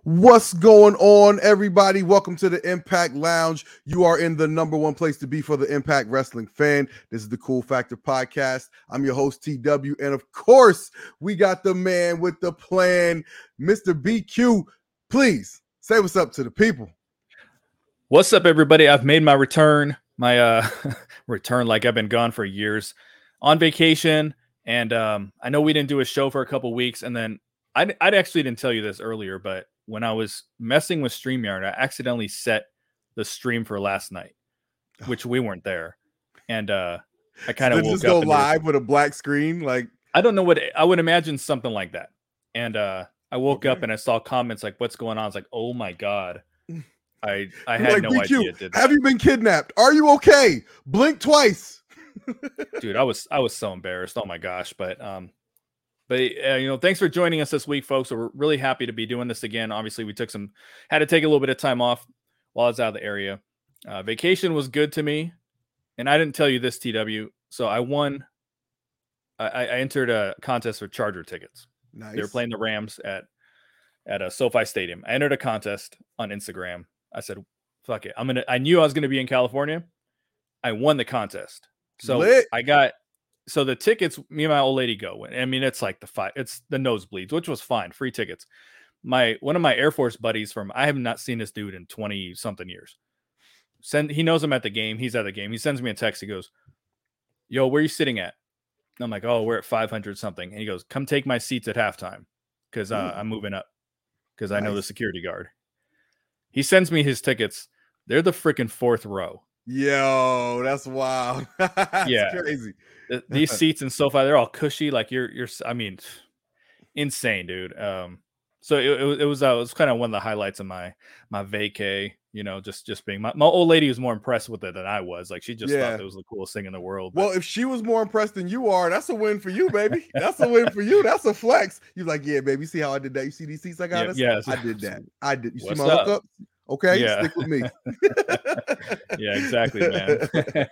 What's going on, everybody? Welcome to the Impact Lounge. You are in the number one place to be for the Impact Wrestling fan. This is the Cool Factor Podcast. I'm your host, TW. And of course, we got the man with the plan, Mr. BQ. Please say what's up to the people. What's up, everybody? I've made my return. My return, like I've been gone for years on vacation. And I know we didn't do a show for a couple weeks. And then I actually didn't tell you this earlier, but when I was messing with StreamYard, I accidentally set the stream for last night, which we weren't there. And I kind of woke just up. Go live with a black screen? Like, I don't know what I would imagine, something like that. And I woke up and I saw comments like, what's going on? I was like, oh my God. I had like, no idea. Have you been kidnapped? Are you okay? Blink twice. Dude, I was so embarrassed. Oh my gosh. But thanks for joining us this week, folks. We're really happy to be doing this again. Obviously, we had to take a little bit of time off while I was out of the area. Vacation was good to me. And I didn't tell you this, TW. So I won. I entered a contest for Charger tickets. Nice. They were playing the Rams at a SoFi Stadium. I entered a contest on Instagram. I said, fuck it. I knew I was going to be in California. I won the contest. So So the tickets, me and my old lady go. I mean, it's like it's the nosebleeds, which was fine. Free tickets. One of my Air Force buddies I have not seen this dude in 20 something years. He knows I'm at the game. He's at the game. He sends me a text. He goes, yo, where are you sitting at? And I'm like, oh, we're at 500 something. And he goes, come take my seats at halftime. Cause I'm moving up. Cause I know the security guard. He sends me his tickets. They're the freaking fourth row. Yo, that's wild. That's crazy. These seats in SoFi, they're all cushy. Like I mean, insane, dude. So it was kind of one of the highlights of my vacay. You know, just being my old lady was more impressed with it than I was. Like she just thought it was the coolest thing in the world. Well, if she was more impressed than you are, that's a win for you, baby. That's a win for you. That's a flex. You're like, yeah, baby. See how I did that? You see these seats I got us? Yeah, I did that. I did. You see What's my hookup? Okay, stick with me. Yeah, exactly, man.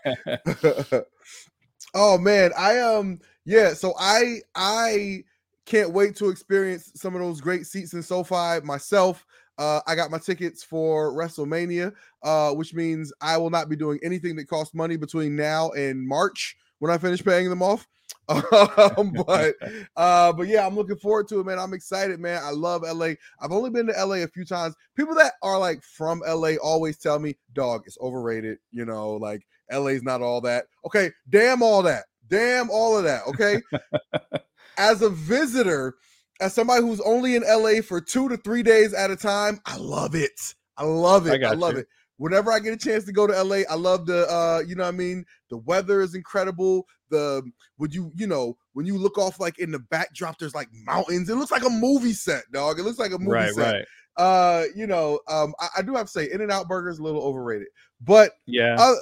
Oh man, so I can't wait to experience some of those great seats in SoFi myself. I got my tickets for WrestleMania, which means I will not be doing anything that costs money between now and March when I finish paying them off. But yeah, I'm looking forward to it, man. I'm excited, man. I love LA. I've only been to LA a few times. People that are like from LA always tell me, dog, it's overrated. You know, like LA's not all that. Okay, damn all that. Damn all of that. Okay. As a visitor, as somebody who's only in LA for 2 to 3 days at a time, I love it. I love it. I love it. Whenever I get a chance to go to LA, I love the you know what I mean? The weather is incredible. When you look off like in the backdrop, there's like mountains. It looks like a movie set, dog. It looks like a movie set. Right. I do have to say In-N-Out Burger is a little overrated. But yeah.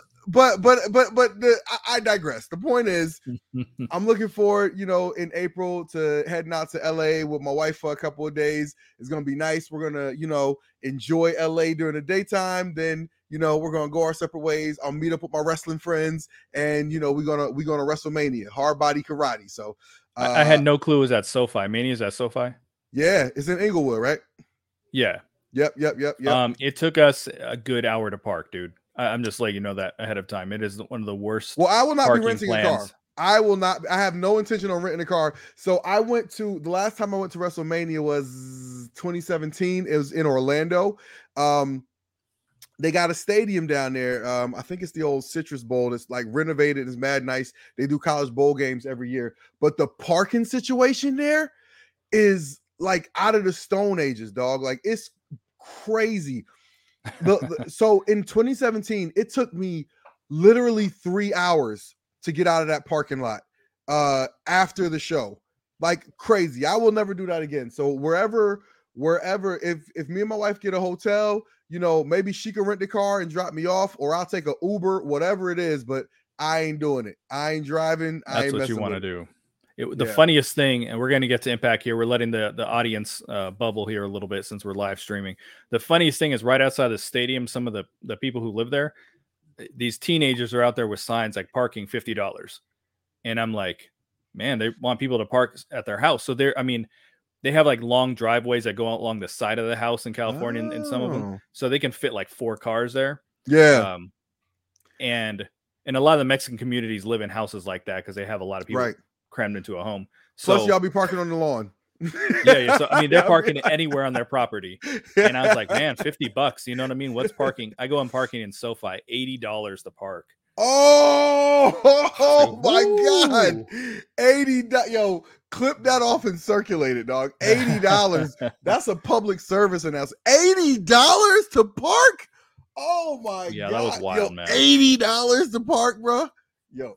I digress. The point is, I'm looking forward, in April to heading out to LA with my wife for a couple of days. It's going to be nice. We're going to, enjoy LA during the daytime. Then, we're going to go our separate ways. I'll meet up with my wrestling friends and, we're going to WrestleMania, hard body karate. So I had no clue it was at SoFi. Mania is at SoFi? Yeah. It's in Inglewood, right? Yeah. Yep. It took us a good hour to park, dude. I'm just letting you know that ahead of time. It is one of the worst. Well, I will not be renting a car. I have no intention on renting a car. So the last time I went to WrestleMania was 2017. It was in Orlando. They got a stadium down there. I think it's the old Citrus Bowl. It's like renovated. It's mad nice. They do college bowl games every year. But the parking situation there is like out of the Stone Ages, dog. Like it's crazy. So in 2017, it took me literally 3 hours to get out of that parking lot after the show. Like crazy. I will never do that again. So wherever, if me and my wife get a hotel, maybe she can rent the car and drop me off, or I'll take an Uber, whatever it is, but I ain't doing it. I ain't driving. That's what you want to do. The funniest thing, and we're going to get to Impact here. We're letting the audience bubble here a little bit since we're live streaming. The funniest thing is right outside the stadium, some of the people who live there, these teenagers are out there with signs like parking $50. And I'm like, man, they want people to park at their house. So they have like long driveways that go out along the side of the house in California in some of them, so they can fit like 4 cars there. Yeah. And a lot of the Mexican communities live in houses like that because they have a lot of people crammed into a home. So plus, y'all be parking on the lawn. Yeah. So I mean, they're parking anywhere on their property, and I was like, man, $50. You know what I mean? What's parking? I go on parking in SoFi, $80 to park. Oh my God. $80. Yo, clip that off and circulate it, dog. $80. That's a public service announcement. $80 to park? Oh my God. Yeah, that was wild, man. $80 to park, bro. Yo.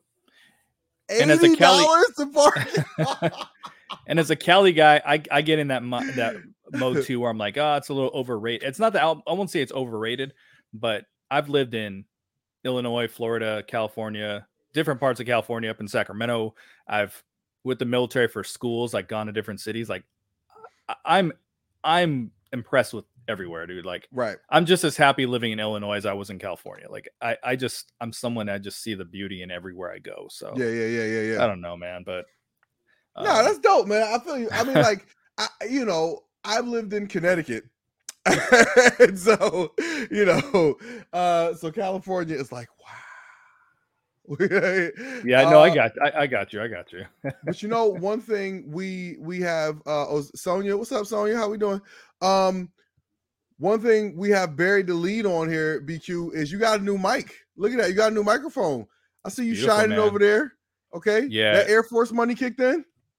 $80 to park. And as a Cali guy, I get in that mode too, where I'm like, oh, it's a little overrated. It's not that I won't say it's overrated, but I've lived in Illinois, Florida, California, different parts of California, up in Sacramento. I've with the military for schools, like gone to different cities. Like I'm impressed with everywhere, dude. Like, right. I'm just as happy living in Illinois as I was in California. Like I'm someone I just see the beauty in everywhere I go. So yeah. I don't know, man, but no, that's dope, man. I feel you. I mean, like, I've lived in Connecticut. And so, so California is like, wow. Yeah, no, I got you. But one thing we have Sonia, what's up, Sonia? How we doing? One thing we have buried the lead on here, BQ, is you got a new mic. Look at that. You got a new microphone. I see you beautiful, shining, man. Over there. Okay. Yeah. That Air Force money kicked in.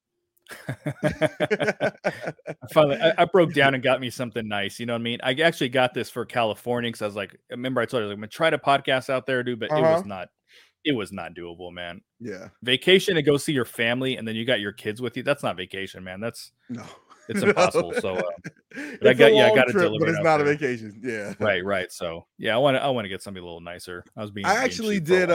Finally, I broke down and got me something nice. You know what I mean? I actually got this for California because I was like, remember I told you, like, I'm gonna try to podcast out there, dude, but it was not doable, man. Yeah. Vacation to go see your family and then you got your kids with you. That's not vacation, man. It's impossible. So but I got to deliver. But it's not a vacation. Yeah. Right. So yeah, I want to get something a little nicer. I actually did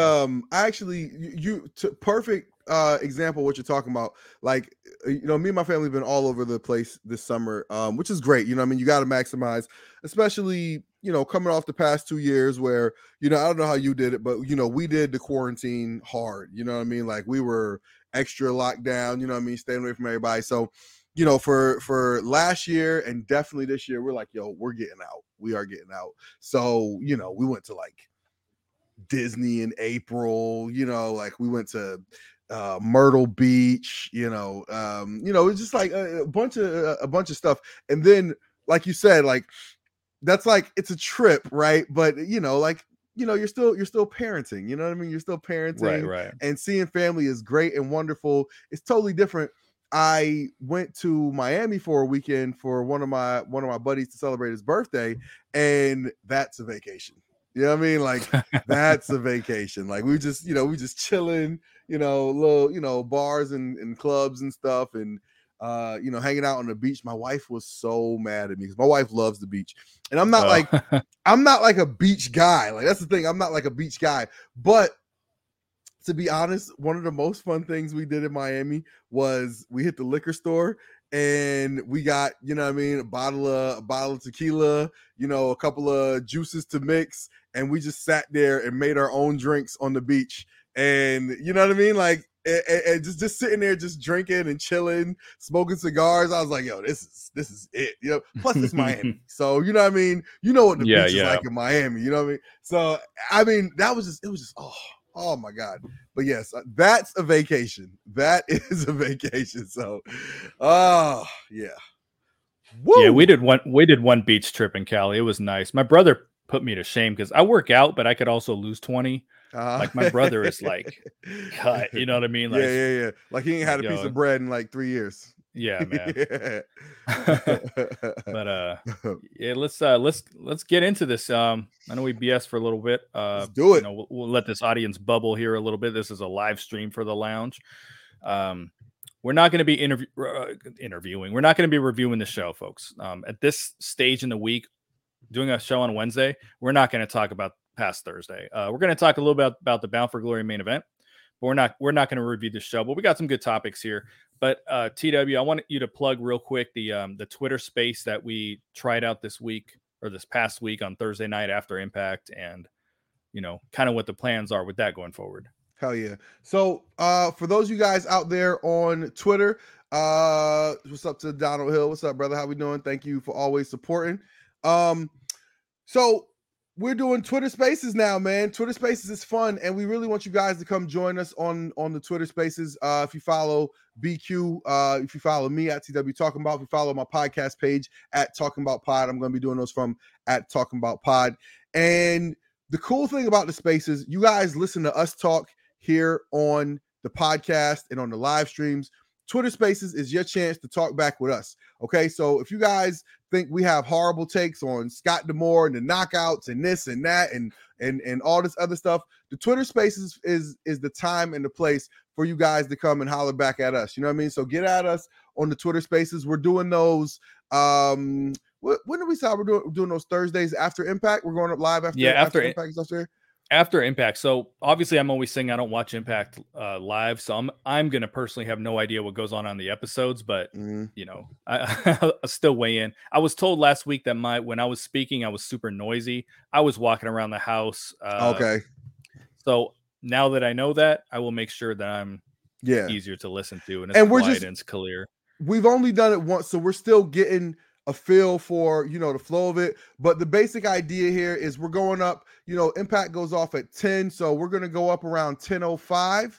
perfect example of what you're talking about. Like, me and my family have been all over the place this summer, which is great. You got to maximize, especially, coming off the past 2 years where, I don't know how you did it, but, we did the quarantine hard. You know what I mean? Like, we were extra locked down, staying away from everybody. So, for last year and definitely this year, we're like, yo, we're getting out. We are getting out. So, we went to like Disney in April, like we went to Myrtle Beach, it's just like a bunch of stuff. And then, like you said, like that's like it's a trip, right? But you're still parenting, you know what I mean? You're still parenting, right. And seeing family is great and wonderful. It's totally different. I went to Miami for a weekend for one of my buddies to celebrate his birthday, and that's a vacation. You know what I mean? Like that's a vacation. Like we just chilling, little, bars and clubs and stuff, and hanging out on the beach. My wife was so mad at me because my wife loves the beach, and I'm not like a beach guy. Like that's the thing. I'm not like a beach guy, but to be honest, one of the most fun things we did in Miami was we hit the liquor store and we got, a bottle of tequila, a couple of juices to mix, and we just sat there and made our own drinks on the beach. And you know what I mean? Like, and just sitting there, just drinking and chilling, smoking cigars. I was like, yo, this is it. Plus it's Miami. So, you know what I mean? You know what the beach is like in Miami, you know what I mean? So, I mean, it was just, oh my God. But yes, that's a vacation. That is a vacation. So, yeah. Woo! Yeah, we did one beach trip in Cali. It was nice. My brother put me to shame because I work out, but I could also lose 20. Like my brother is like cut, you know what I mean? Like, yeah. Like he ain't had a piece of bread in like 3 years. Yeah, man. But yeah, let's get into this. I know we BS for a little bit. Let's do it. We'll let this audience bubble here a little bit. This is a live stream for the lounge. We're not going to be interviewing. We're not going to be reviewing the show, folks. At this stage in the week, doing a show on Wednesday, we're not going to talk about past Thursday. We're going to talk a little bit about the Bound for Glory main event, but we're not going to review the show. But we got some good topics here. But TW, I want you to plug real quick the Twitter space that we tried out this past week on Thursday night after Impact, and kind of what the plans are with that going forward. Hell yeah. So for those of you guys out there on Twitter, What's up to Donald Hill? What's up, brother? How we doing? Thank you for always supporting. So we're doing Twitter Spaces now, man. Twitter Spaces is fun, and we really want you guys to come join us on the Twitter Spaces. If you follow BQ, if you follow me at TW Talking About, if you follow my podcast page at Talking About Pod, I'm going to be doing those from at Talking About Pod. And the cool thing about the Spaces, you guys listen to us talk here on the podcast and on the live streams. Twitter Spaces is your chance to talk back with us. Okay, so if you guys think we have horrible takes on Scott D'Amore and the knockouts and this and that and all this other stuff, the Twitter Spaces is the time and the place for you guys to come and holler back at us. You know what I mean? So get at us on the Twitter Spaces. We're doing those. When did we start? We're doing those Thursdays after Impact. We're going up live after Impact is up there. After Impact. So obviously I'm always saying I don't watch Impact live. So I'm going to personally have no idea what goes on the episodes, but you know, I still weigh in. I was told last week that when I was speaking, I was super noisy. I was walking around the house. Okay. So now that I know that, I will make sure that I'm easier to listen to and it's quiet and it's clear. We've only done it once, so we're still getting a feel for, you know, the flow of it. But the basic idea here is we're going up, you know, Impact goes off at 10. So we're going to go up around 10:05.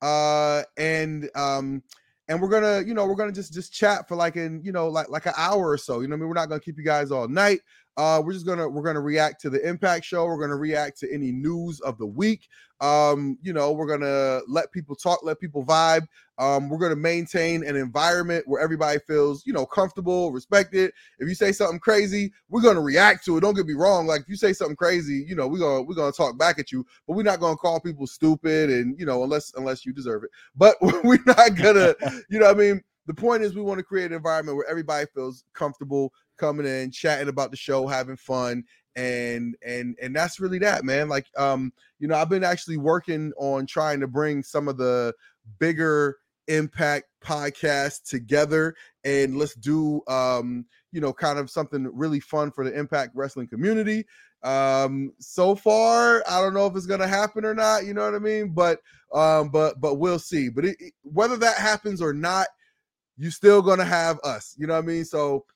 And we're going to, you know, we're going to just chat for like an hour or so. You know what I mean? We're not going to keep you guys all night. We're going to react to the Impact show. We're going to react to any news of the week. You know, we're going to let people talk, let people vibe. We're going to maintain an environment where everybody feels, you know, comfortable, respected. If you say something crazy, we're going to react to it. Don't get me wrong. Like if you say something crazy, you know, we're going to talk back at you, but we're not going to call people stupid and, you know, unless you deserve it, but we're not going to, you know what I mean? The point is we want to create an environment where everybody feels comfortable coming in, chatting about the show, having fun. And that's really that, man. Like, you know, I've been actually working on trying to bring some of the bigger Impact podcasts together and let's do, you know, kind of something really fun for the Impact wrestling community. So far, I don't know if it's going to happen or not, you know what I mean? But we'll see. But whether that happens or not, you still going to have us, you know what I mean? So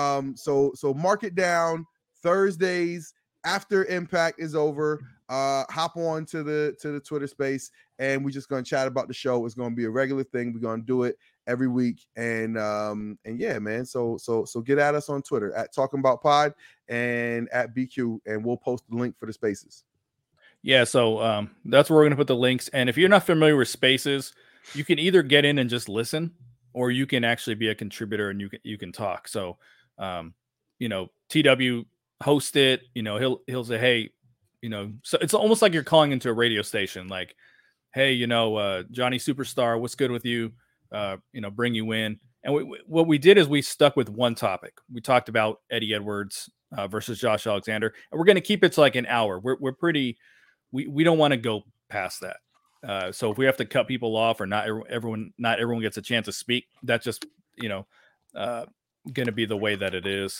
mark it down. Thursdays after Impact is over, hop on to the Twitter space and we're just going to chat about the show. It's going to be a regular thing. We're going to do it every week. And yeah, man. So get at us on Twitter at Talking About Pod and at BQ, and we'll post the link for the spaces. Yeah. So that's where we're going to put the links. And if you're not familiar with spaces, you can either get in and just listen, or you can actually be a contributor and you can talk. So, you know, TW host it, you know, he'll say, hey, you know, so it's almost like you're calling into a radio station, like, hey, you know, Johnny Superstar, what's good with you? You know, bring you in. And what we did is we stuck with one topic. We talked about Eddie Edwards versus Josh Alexander, and we're going to keep it to like an hour. We're pretty, we don't want to go past that. So if we have to cut people off or not everyone gets a chance to speak, that's just, you know, going to be the way that it is.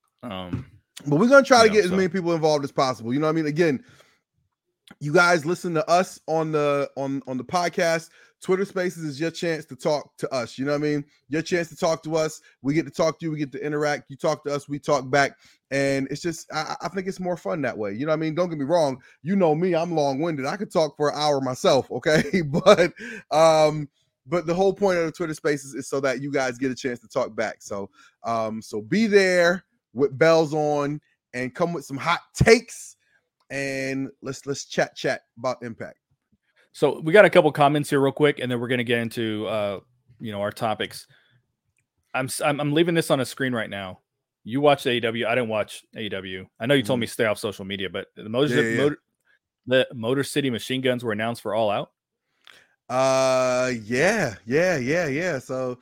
But we're going to try to get as many people involved as possible. You know what I mean? Again, you guys listen to us on the podcast. Twitter Spaces is your chance to talk to us. You know what I mean? Your chance to talk to us. We get to talk to you. We get to interact. You talk to us. We talk back. And it's just, I think it's more fun that way. You know what I mean? Don't get me wrong. You know me, I'm long-winded. I could talk for an hour myself, okay? But the whole point of the Twitter Spaces is so that you guys get a chance to talk back. So be there with bells on and come with some hot takes. And let's chat about Impact. So we got a couple comments here real quick, and then we're going to get into you know, our topics. I'm leaving this on a screen right now. You watched AEW. I didn't watch AEW. I know you told me to stay off social media, but the Motor City Machine Guns were announced for All Out. Yeah. So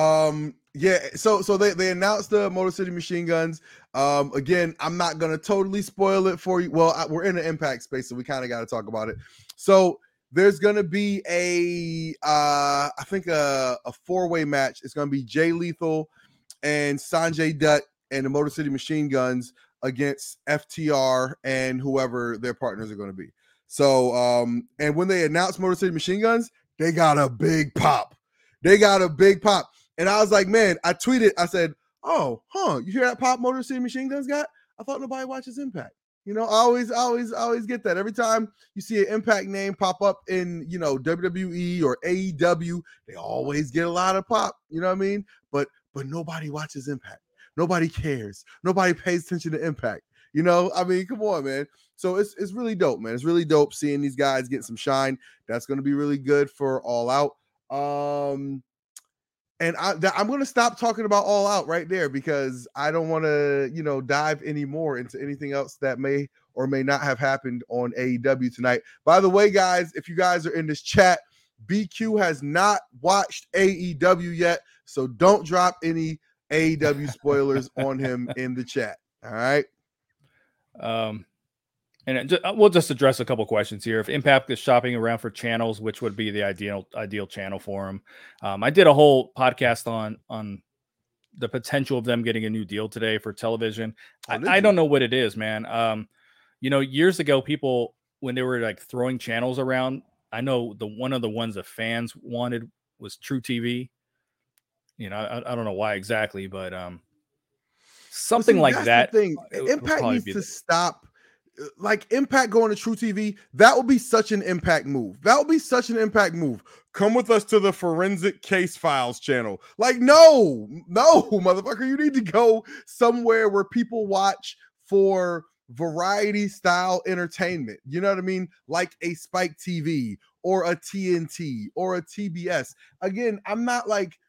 so they announced the Motor City Machine Guns. Again, I'm not gonna totally spoil it for you. Well, we're in the Impact space, so we kind of got to talk about it. So there's gonna be I think a 4-way match. It's gonna be Jay Lethal and Sanjay Dutt and the Motor City Machine Guns against FTR and whoever their partners are going to be. So, and when they announced Motor City Machine Guns, they got a big pop. And I was like, man, I tweeted, I said, oh, you hear that Pop Motor City Machine Guns got? I thought nobody watches Impact. You know, I always get that. Every time you see an Impact name pop up in, you know, WWE or AEW, they always get a lot of pop. You know what I mean? But nobody watches Impact. Nobody cares. Nobody pays attention to Impact. You know, I mean, come on, man. So it's really dope, man. It's really dope seeing these guys get some shine. That's going to be really good for All Out. And I'm going to stop talking about All Out right there because I don't want to, you know, dive any more into anything else that may or may not have happened on AEW tonight. By the way, guys, if you guys are in this chat, BQ has not watched AEW yet, so don't drop any AEW spoilers on him in the chat. All right. And we'll just address a couple questions here. If Impact is shopping around for channels, which would be the ideal channel for them? I did a whole podcast on the potential of them getting a new deal today for television. I don't know what it is, man. You know, years ago, people, when they were like throwing channels around, I know one of the ones the fans wanted was True TV. You know, I don't know why exactly, but something like that. Impact needs to stop. Like Impact going to True TV, that would be such an Impact move. That would be such an Impact move. Come with us to the Forensic Case Files channel. Like, no, motherfucker. You need to go somewhere where people watch for variety style entertainment. You know what I mean? Like a Spike TV or a TNT or a TBS. Again, I'm not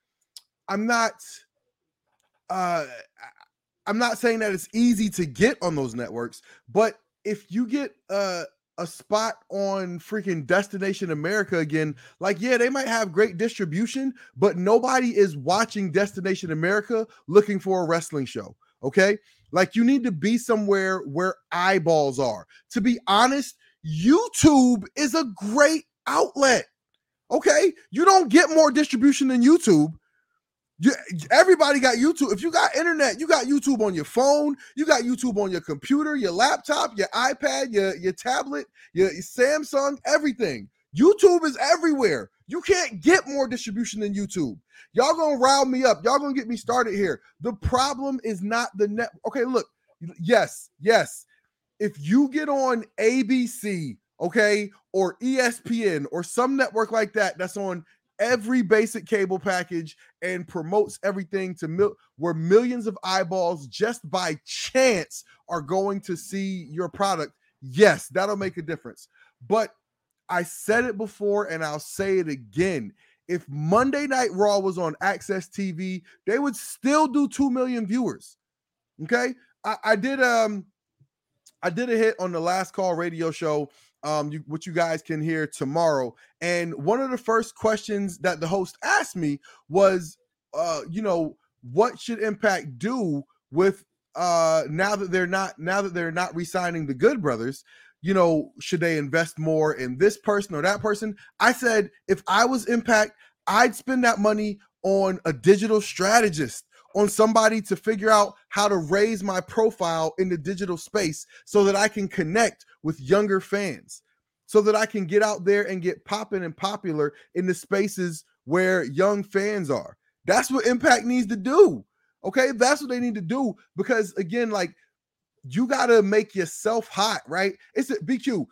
saying that it's easy to get on those networks, but if you get a spot on freaking Destination America again, like, yeah, they might have great distribution, but nobody is watching Destination America looking for a wrestling show. Okay. Like, you need to be somewhere where eyeballs are. To be honest, YouTube is a great outlet. Okay. You don't get more distribution than YouTube. Everybody got YouTube. If you got internet, you got YouTube on your phone, you got YouTube on your computer, your laptop, your iPad, your tablet, your Samsung, everything. YouTube is everywhere. You can't get more distribution than YouTube. Y'all gonna rile me up. Y'all gonna get me started here. The problem is not the net. Okay, look, yes. If you get on ABC, okay, or ESPN or some network like that, that's on every basic cable package and promotes everything to where millions of eyeballs just by chance are going to see your product. Yes, that'll make a difference. But I said it before and I'll say it again. If Monday Night Raw was on Access TV, they would still do 2 million viewers. Okay. I did a hit on the Last Call radio show, which you guys can hear tomorrow. And one of the first questions that the host asked me was, what should Impact do with now that they're not re-signing the Good Brothers? You know, should they invest more in this person or that person? I said, if I was Impact, I'd spend that money on a digital strategist, on somebody to figure out how to raise my profile in the digital space so that I can connect with younger fans, so that I can get out there and get popping and popular in the spaces where young fans are. That's what Impact needs to do. Okay, that's what they need to do, because again, like, you got to make yourself hot, right? It's a BQ.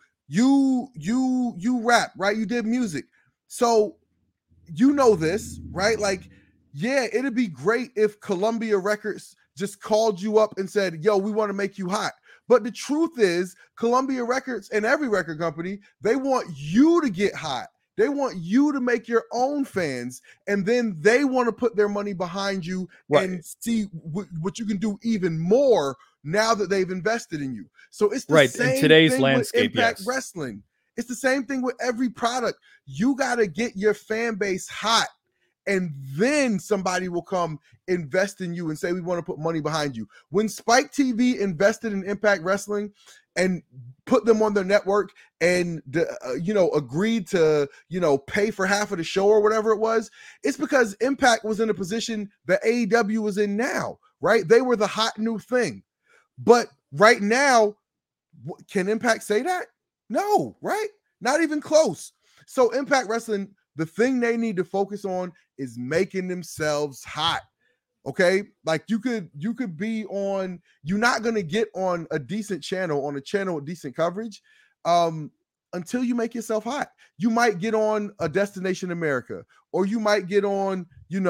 You rap, right? You did music. So you know this, right? Like, yeah, it'd be great if Columbia Records just called you up and said, yo, we want to make you hot. But the truth is, Columbia Records and every record company, they want you to get hot. They want you to make your own fans, and then they want to put their money behind you, right, and see what you can do even more now that they've invested in you. So it's the same in today's thing landscape, with Impact Wrestling. It's the same thing with every product. You got to get your fan base hot, and then somebody will come invest in you and say, we want to put money behind you. When Spike TV invested in Impact Wrestling and put them on their network and, agreed to, pay for half of the show or whatever it was, it's because Impact was in a position that AEW was in now, right? They were the hot new thing. But right now, can Impact say that? No, right? Not even close. So Impact Wrestling, The thing they need to focus on is making themselves hot. Okay, like you could be on, you're not going to get on a decent channel, on a channel with decent coverage, until you make yourself hot. You might get on a Destination America, or you might get on,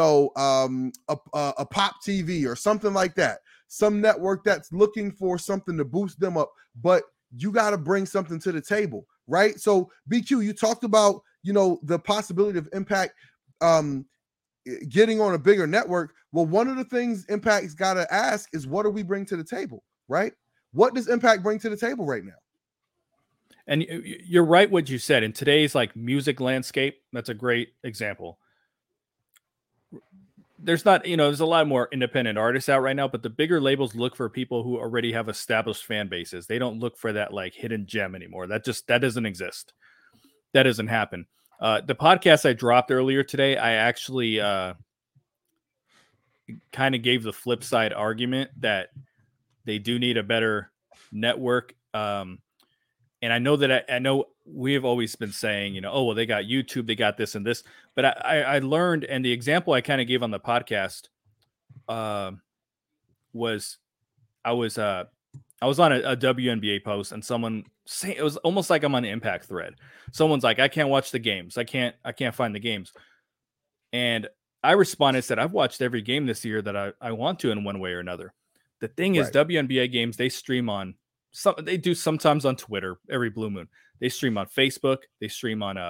a Pop TV or something like that, some network that's looking for something to boost them up. But you got to bring something to the table, right? So BQ, you talked about, the possibility of Impact getting on a bigger network. Well, one of the things Impact's got to ask is, what do we bring to the table, right? What does Impact bring to the table right now? And you're right what you said. In today's like music landscape, that's a great example. There's not, there's a lot more independent artists out right now, but the bigger labels look for people who already have established fan bases. They don't look for that like hidden gem anymore. That doesn't exist. That doesn't happen. The podcast I dropped earlier today, I actually kind of gave the flip side argument that they do need a better network. And I know that I know we have always been saying, they got YouTube, they got this and this. But I learned, and the example I kind of gave on the podcast was I was on a WNBA post, and someone saying, it was almost like I'm on an Impact thread. Someone's like, I can't watch the games. I can't find the games. And I responded, said, I've watched every game this year that I want to in one way or another. The thing is, WNBA games, they stream on they do sometimes on Twitter every blue moon. They stream on Facebook. They stream on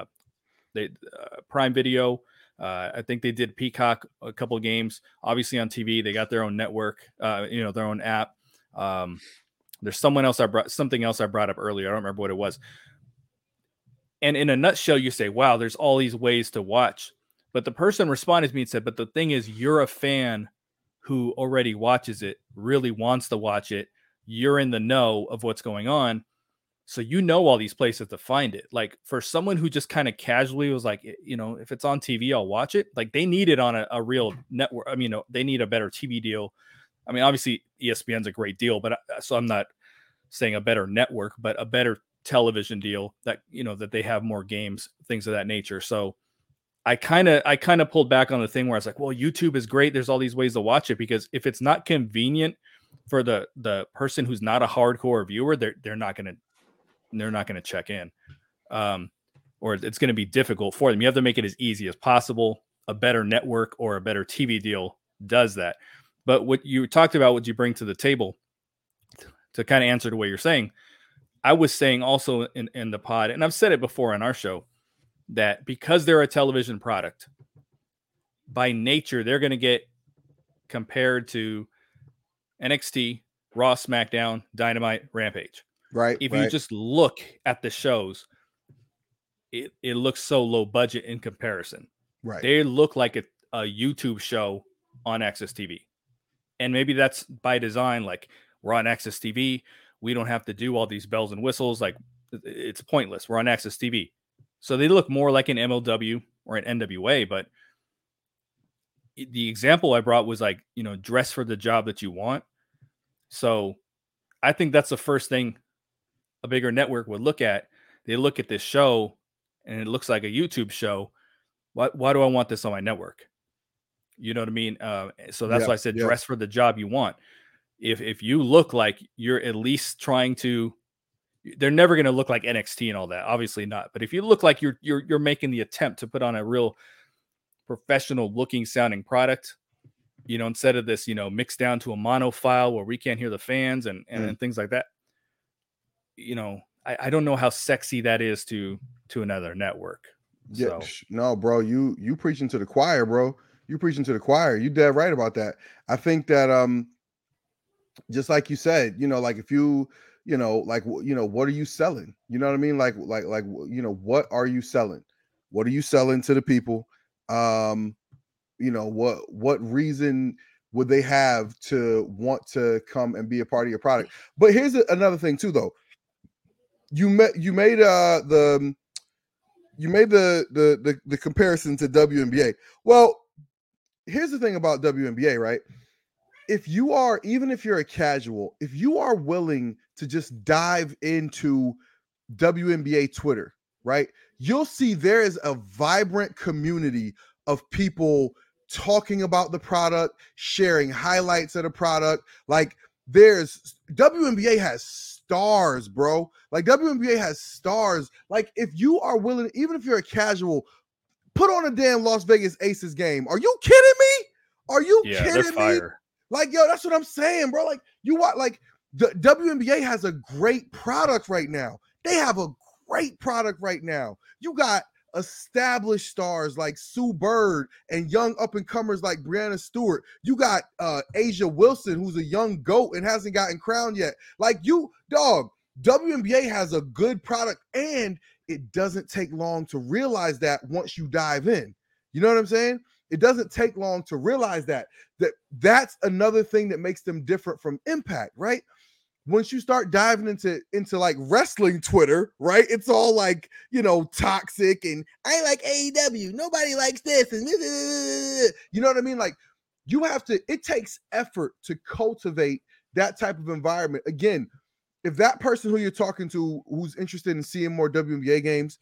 Prime Video. I think they did Peacock a couple of games. Obviously on TV, they got their own network. Their own app. There's something else I brought up earlier. I don't remember what it was. And in a nutshell, you say, wow, there's all these ways to watch. But the person responded to me and said, but the thing is, you're a fan who already watches it, really wants to watch it. You're in the know of what's going on. So all these places to find it. Like for someone who just kind of casually was like, if it's on TV, I'll watch it. Like they need it on a real network. I mean, they need a better TV deal. I mean, obviously ESPN's a great deal, but so I'm not saying a better network, but a better television deal that, that they have more games, things of that nature. So I kind of pulled back on the thing where I was like, well, YouTube is great. There's all these ways to watch it, because if it's not convenient for the person who's not a hardcore viewer, they're not going to check in, or it's going to be difficult for them. You have to make it as easy as possible. A better network or a better TV deal does that. But what you talked about, what you bring to the table, to kind of answer to what you're saying, I was saying also in the pod, and I've said it before on our show, that because they're a television product, by nature, they're going to get compared to NXT, Raw, SmackDown, Dynamite, Rampage. Right. If you just look at the shows, it looks so low budget in comparison. Right. They look like a YouTube show on Access TV. And maybe that's by design. Like, we're on Access TV. We don't have to do all these bells and whistles. Like, it's pointless. We're on Access TV. So they look more like an MLW or an NWA. But the example I brought was like, dress for the job that you want. So I think that's the first thing a bigger network would look at. They look at this show and it looks like a YouTube show. Why do I want this on my network? You know what I mean? So that's why I said dress for the job you want. If you look like you're at least trying to, they're never going to look like NXT and all that. Obviously not. But if you look like you're making the attempt to put on a real professional looking sounding product, instead of this, mixed down to a mono file where we can't hear the fans and things like that, I don't know how sexy that is to another network. Yeah, no, bro, you preaching to the choir, bro. You preaching to the choir. You dead right about that. I think that just like you said, like if you, what are you selling? You know what I mean? Like what are you selling? What are you selling to the people? What reason would they have to want to come and be a part of your product? But here's another thing too, though. You made the comparison to WNBA. Well, here's the thing about WNBA, right? Even if you're a casual, if you are willing to just dive into WNBA Twitter, right? you'll see there is a vibrant community of people talking about the product, sharing highlights of the product. Like there's WNBA has stars, bro. Like WNBA has stars. Like if you are willing, even if you're a casual, put on a damn Las Vegas Aces game. Are you kidding me? Are you kidding me? Like, yo, that's what I'm saying, bro. Like, you want, like, the WNBA has a great product right now. They have a great product right now. You got established stars like Sue Bird and young up-and-comers like Breanna Stewart. You got A'ja Wilson, who's a young GOAT and hasn't gotten crowned yet. Like, you, dog, WNBA has a good product, and it doesn't take long to realize that once you dive in. You know what I'm saying? It doesn't take long to realize that's another thing that makes them different from Impact, right? Once you start diving into like wrestling Twitter, right? It's all like, you know, toxic and I like AEW. Nobody likes this. And you know what I mean? Like you have to, it takes effort to cultivate that type of environment. Again, if that person who you're talking to who's interested in seeing more WNBA games,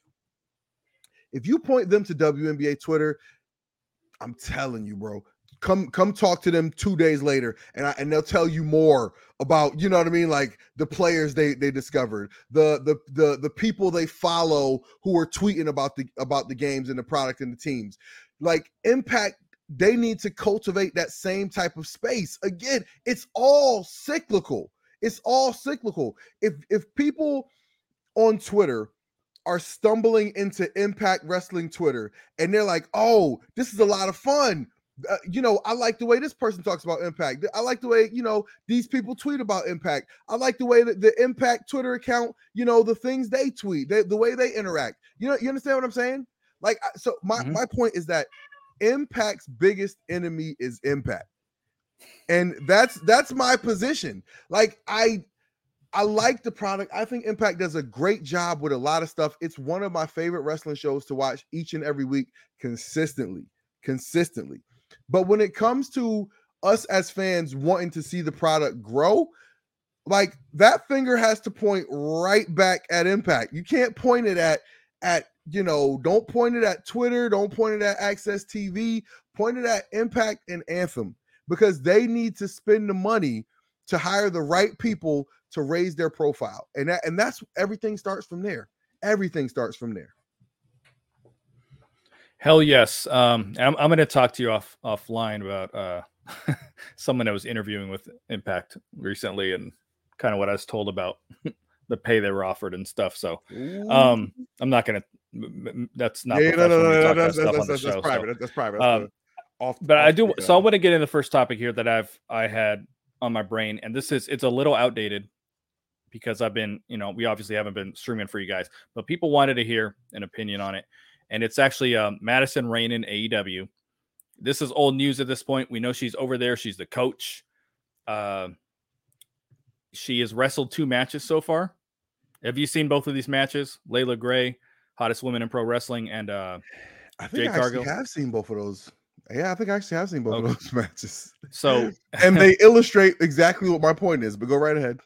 if you point them to WNBA Twitter, I'm telling you, bro, come talk to them 2 days later, and they'll tell you more about, you know what I mean, like the players they discovered, the people they follow who are tweeting about the games and the product and the teams. Like Impact, they need to cultivate that same type of space. Again, it's all cyclical. It's all cyclical. If people on Twitter are stumbling into Impact Wrestling Twitter and they're like, oh, this is a lot of fun. You know, I like the way this person talks about Impact. I like the way, you know, these people tweet about Impact. I like the way that the Impact Twitter account, you know, the things they tweet, the way they interact. You know, you understand what I'm saying? Like, so my point is that Impact's biggest enemy is Impact. And that's my position. Like, I like the product. I think Impact does a great job with a lot of stuff. It's one of my favorite wrestling shows to watch each and every week consistently. But when it comes to us as fans wanting to see the product grow, like that finger has to point right back at Impact. You can't point it at you know, don't point it at Twitter, don't point it at Access TV, point it at Impact and Anthem, because they need to spend the money to hire the right people to raise their profile. And that's everything starts from there. Everything starts from there. Hell yes. I'm going to talk to you offline about someone I was interviewing with Impact recently and kind of what I was told about the pay they were offered and stuff. So I'm not going to, that's not professional. That's private. That's private. But I do. So I want to get in the first topic here that I had on my brain. And it's a little outdated because I've been, you know, we obviously haven't been streaming for you guys, but people wanted to hear an opinion on it. And it's actually Madison Rayne in AEW. This is old news at this point. We know she's over there. She's the coach. She has wrestled 2 matches so far. Have you seen both of these matches? Layla Gray, hottest woman in pro wrestling, and I think I actually have seen both of those. Yeah, I think I actually have seen both of those matches. So, and they illustrate exactly what my point is. But go right ahead.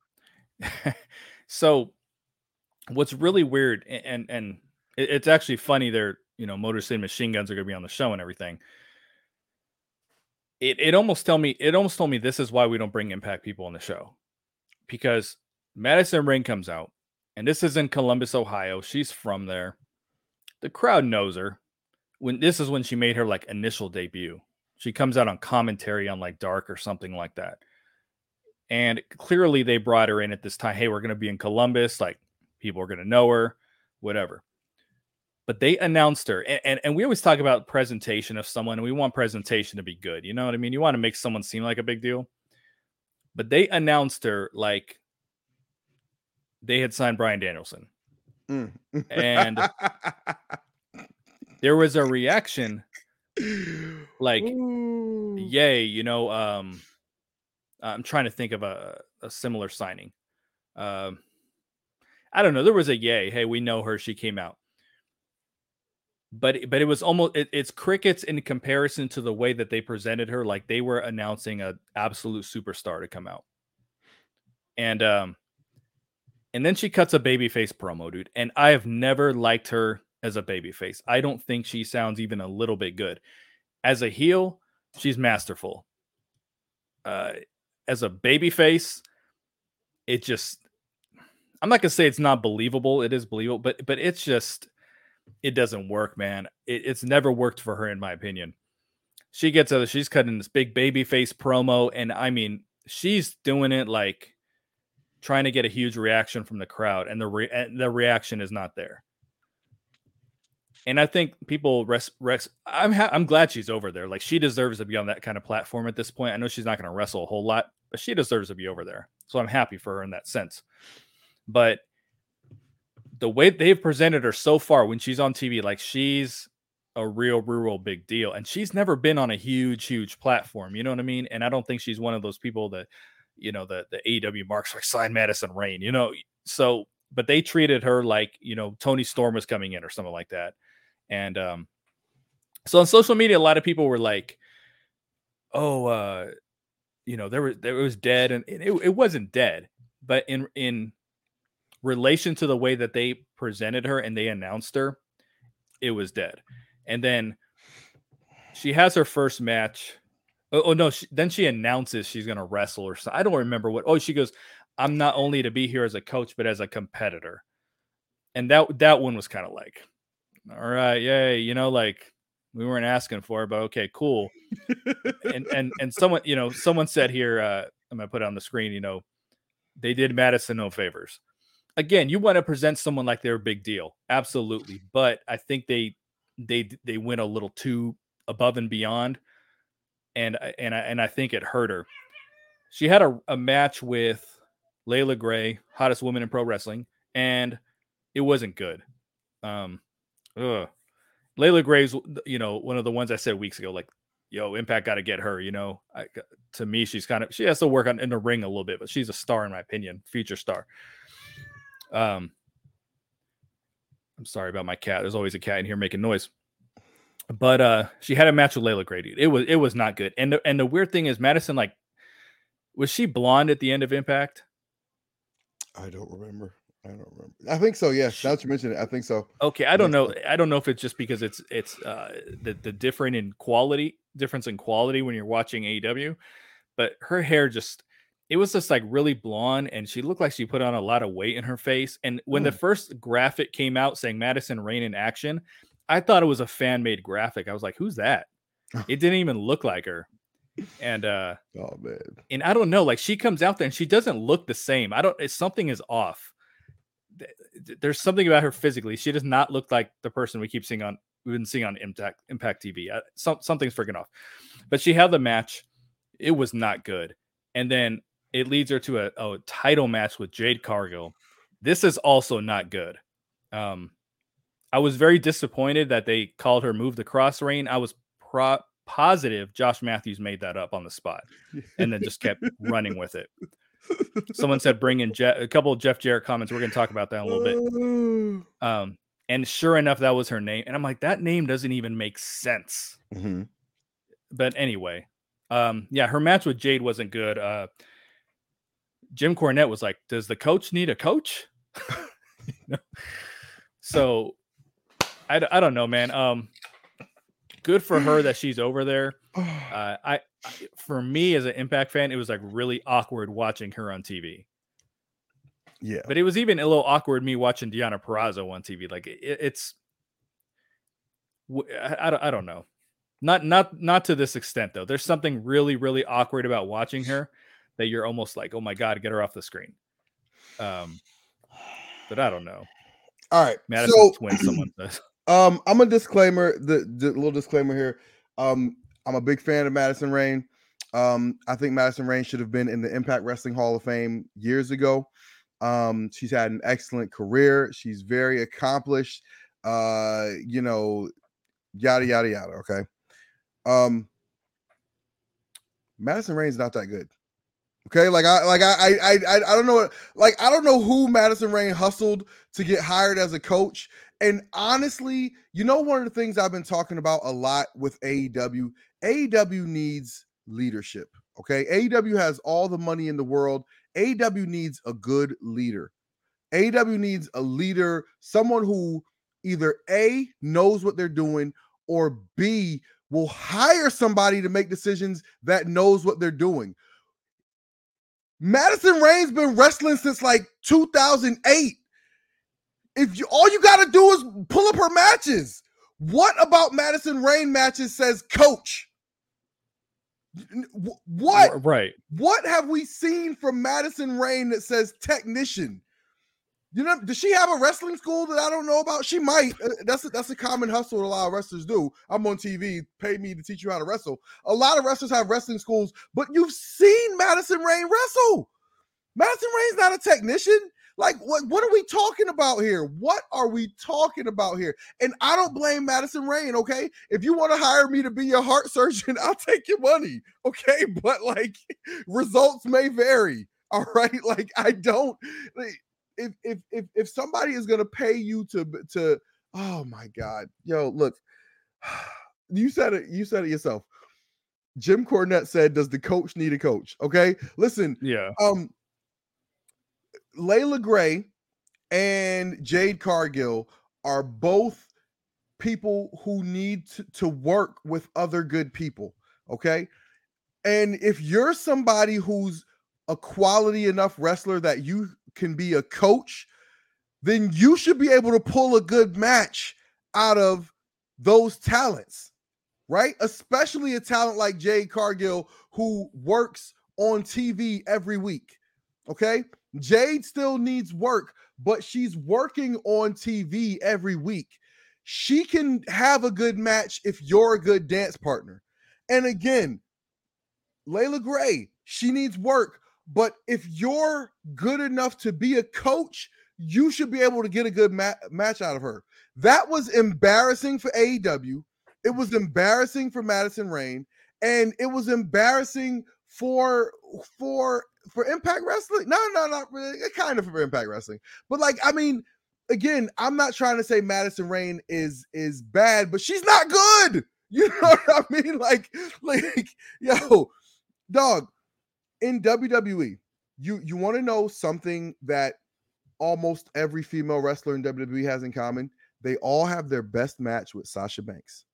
So, what's really weird, and it's actually funny, they're, you know, Motor City Machine Guns are going to be on the show and everything. It almost told me this is why we don't bring Impact people on the show, because Madison Rayne comes out, and this is in Columbus, Ohio. She's from there. The crowd knows her. This is when she made her like initial debut. She comes out on commentary on like Dark or something like that. And clearly they brought her in at this time. Hey, we're going to be in Columbus. Like, people are going to know her, whatever. But they announced her. And we always talk about presentation of someone, and we want presentation to be good. You know what I mean? You want to make someone seem like a big deal. But they announced her like they had signed Bryan Danielson. And there was a reaction like, yay, you know, I'm trying to think of a similar signing. I don't know. There was a yay. Hey, we know her. She came out. But it was almost, it's crickets in comparison to the way that they presented her. Like they were announcing an absolute superstar to come out. And And then she cuts a babyface promo, dude. And I have never liked her as a babyface. I don't think she sounds even a little bit good. As a heel, she's masterful. As a babyface, it just, I'm not gonna say it's not believable. It is believable, but it's just, it doesn't work, man. It's never worked for her, in my opinion. She's cutting this big babyface promo, and I mean, she's doing it like trying to get a huge reaction from the crowd, and the reaction is not there. And I think people I'm glad she's over there. Like, she deserves to be on that kind of platform at this point. I know she's not going to wrestle a whole lot, but she deserves to be over there. So I'm happy for her in that sense. But the way they've presented her so far when she's on TV, like, she's a real big deal. And she's never been on a huge platform. You know what I mean? And I don't think she's one of those people that, you know, the AEW marks like sign Madison Rayne, you know? So, but they treated her like, you know, Tony Storm was coming in or something like that. And so on social media, a lot of people were like, oh, you know, there was dead, and it wasn't dead, but in relation to the way that they presented her and they announced her, it was dead. And then she has her first match. Oh no, then she announces she's going to wrestle or something. I don't remember what. Oh, she goes, I'm not only to be here as a coach, but as a competitor. And that one was kind of like, all right, yay, you know, like, we weren't asking for it, but okay, cool. and someone said here, I'm gonna put it on the screen, you know, they did Madison no favors. Again, you want to present someone like they're a big deal, absolutely, but I think they went a little too above and beyond, and I think it hurt her. She had a match with Layla Gray, hottest woman in pro wrestling, and it wasn't good. Layla Gray's, you know, one of the ones I said weeks ago, like, yo, Impact got to get her, you know. To me, she has to work on in the ring a little bit, but she's a star, in my opinion, future star. I'm sorry about my cat. There's always a cat in here making noise. But she had a match with Layla Gray, dude. It was not good. And the weird thing is, Madison, like, was she blonde at the end of Impact? I don't remember. I think so. Yes. Now that you mentioned it, I think so. Okay. I don't know. So. I don't know if it's just because it's the difference in quality when you're watching AEW, but her hair it was just like really blonde, and she looked like she put on a lot of weight in her face. And when the first graphic came out saying Madison Rayne in action, I thought it was a fan made graphic. I was like, who's that? It didn't even look like her. And oh man. And I don't know, like, she comes out there and she doesn't look the same. Something is off. There's something about her physically. She does not look like the person we've been seeing on Impact TV. Something's freaking off. But she had the match. It was not good. And then it leads her to a title match with Jade Cargill. This is also not good. I was very disappointed that they called her Move the Cross Reign. I was positive Josh Matthews made that up on the spot and then just kept running with it. Someone said bring in a couple of Jeff Jarrett comments. We're going to talk about that in a little bit. And sure enough, that was her name. And I'm like, that name doesn't even make sense. Mm-hmm. But anyway, yeah, her match with Jade wasn't good. Jim Cornette was like, does the coach need a coach? You know? So I don't know, man. Good for her that she's over there. For me as an Impact fan, it was like really awkward watching her on TV. Yeah, but it was even a little awkward me watching Deonna Purrazzo on TV. Like I don't know, not to this extent though. There's something really awkward about watching her that you're almost like, oh my god, get her off the screen. But I don't know. All right, Madison's twin, someone says. I'm a disclaimer. The little disclaimer here. I'm a big fan of Madison Rayne. I think Madison Rayne should have been in the Impact Wrestling Hall of Fame years ago. She's had an excellent career. She's very accomplished. You know, yada yada yada. Okay. Madison Rayne's not that good. Okay, I don't know. Like, I don't know who Madison Rayne hustled to get hired as a coach. And honestly, you know, one of the things I've been talking about a lot with AEW needs leadership. Okay, AEW has all the money in the world. AEW needs a good leader. AEW needs a leader, someone who either A, knows what they're doing, or B, will hire somebody to make decisions that knows what they're doing. Madison Rain's been wrestling since like 2008. All you got to do is pull up her matches. What about Madison Rain matches says coach? What? Right. What have we seen from Madison Rain that says technician? You know, does she have a wrestling school that I don't know about? She might. That's a common hustle that a lot of wrestlers do. I'm on TV, pay me to teach you how to wrestle. A lot of wrestlers have wrestling schools, but you've seen Madison Rain wrestle. Madison Rain's not a technician. Like, what are we talking about here? What are we talking about here? And I don't blame Madison Rain, okay? If you want to hire me to be your heart surgeon, I'll take your money, okay? But, like, results may vary, all right? Like, I don't... Like, if somebody is gonna pay you to oh my god, yo, look, you said it yourself. Jim Cornette said, does the coach need a coach? Okay, listen, Layla Gray and Jade Cargill are both people who need to work with other good people, okay? And if you're somebody who's a quality enough wrestler that you can be a coach, then you should be able to pull a good match out of those talents, right? Especially a talent like Jade Cargill who works on TV every week, okay? Jade still needs work, but she's working on TV every week. She can have a good match if you're a good dance partner. And again, Layla Gray, she needs work, but if you're good enough to be a coach, you should be able to get a good match out of her. That was embarrassing for AEW. It was embarrassing for Madison Rain, and it was embarrassing for Impact Wrestling. No, not really. Kind of for Impact Wrestling, but like, I mean, again, I'm not trying to say Madison Rain is bad, but she's not good. You know what I mean? Like, yo, dog. In WWE, you want to know something that almost every female wrestler in WWE has in common? They all have their best match with Sasha Banks.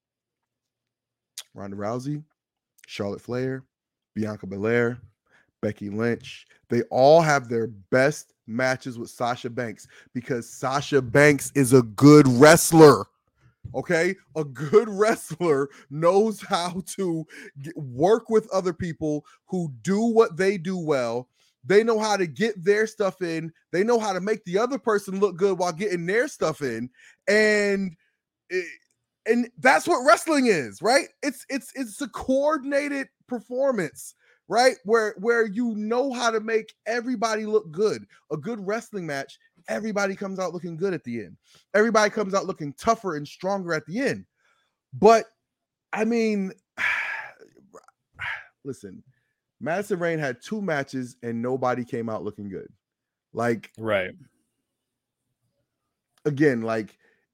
Ronda Rousey, Charlotte Flair, Bianca Belair, Becky Lynch. They all have their best matches with Sasha Banks because Sasha Banks is a good wrestler. Okay, a good wrestler knows how to work with other people who do what they do well. They know how to get their stuff in. They know how to make the other person look good while getting their stuff in. And that's what wrestling is, right? It's a coordinated performance, right? Where you know how to make everybody look good. A good wrestling match, everybody comes out looking good at the end. Everybody comes out looking tougher and stronger at the end. But I mean, listen, Madison Rain had 2 matches and nobody came out looking good. Like, right. Again, like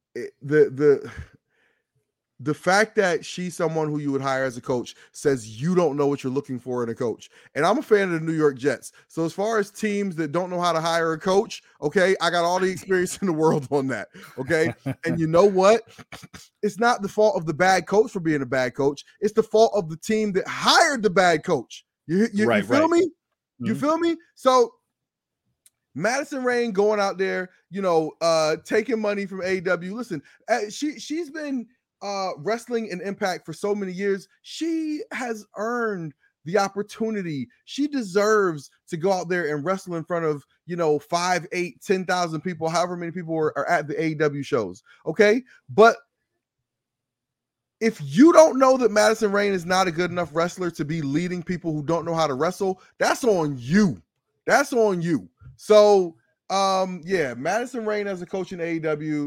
the fact that she's someone who you would hire as a coach says you don't know what you're looking for in a coach. And I'm a fan of the New York Jets. So as far as teams that don't know how to hire a coach, okay, I got all the experience in the world on that, okay? And you know what? It's not the fault of the bad coach for being a bad coach. It's the fault of the team that hired the bad coach. You feel me? Mm-hmm. You feel me? So Madison Rain going out there, taking money from AEW. Listen, she's been wrestling in Impact for so many years. She has earned the opportunity. She deserves to go out there and wrestle in front of 5, 8, 10,000 people, however many people are at the AEW shows. Okay, but if you don't know that Madison Rain is not a good enough wrestler to be leading people who don't know how to wrestle, that's on you. That's on you. So Madison Rain as a coach in AEW,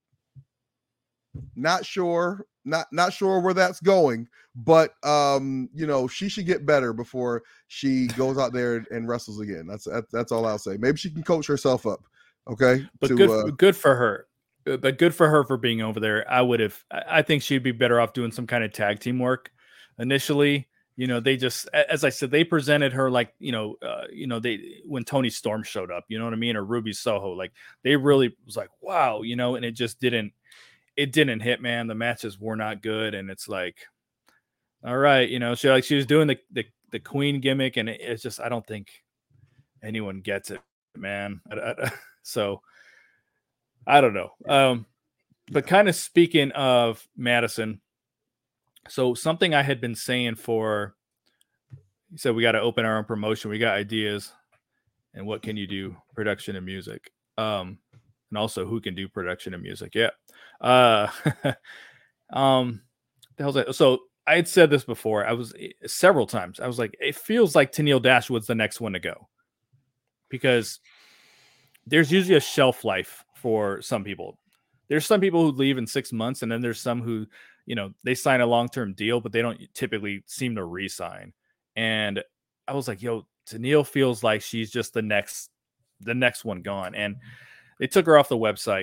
not sure where that's going, but she should get better before she goes out there and wrestles again. That's all I'll say. Maybe she can coach herself up. Okay, but good for her. But good for her for being over there. I think she'd be better off doing some kind of tag team work initially, they just, as I said, they presented her like, they, when Tony Storm showed up, you know what I mean? Or Ruby Soho, like they really was like, wow, and it just didn't hit, man. The matches were not good. And it's like, all right, she was doing the queen gimmick, and it's just, I don't think anyone gets it, man. So I don't know. But kind of speaking of Madison, so something I had been saying you said we got to open our own promotion. We got ideas, and what can you do? Production and music. And also who can do production and music? Yeah. The hell's that? So I had said this before. Several times. I was like, it feels like Tenille Dashwood's the next one to go, because there's usually a shelf life for some people. There's some people who leave in 6 months, and then there's some who, they sign a long-term deal, but they don't typically seem to re-sign. And I was like, yo, Tenille feels like she's just the next one gone. And they took her off the website.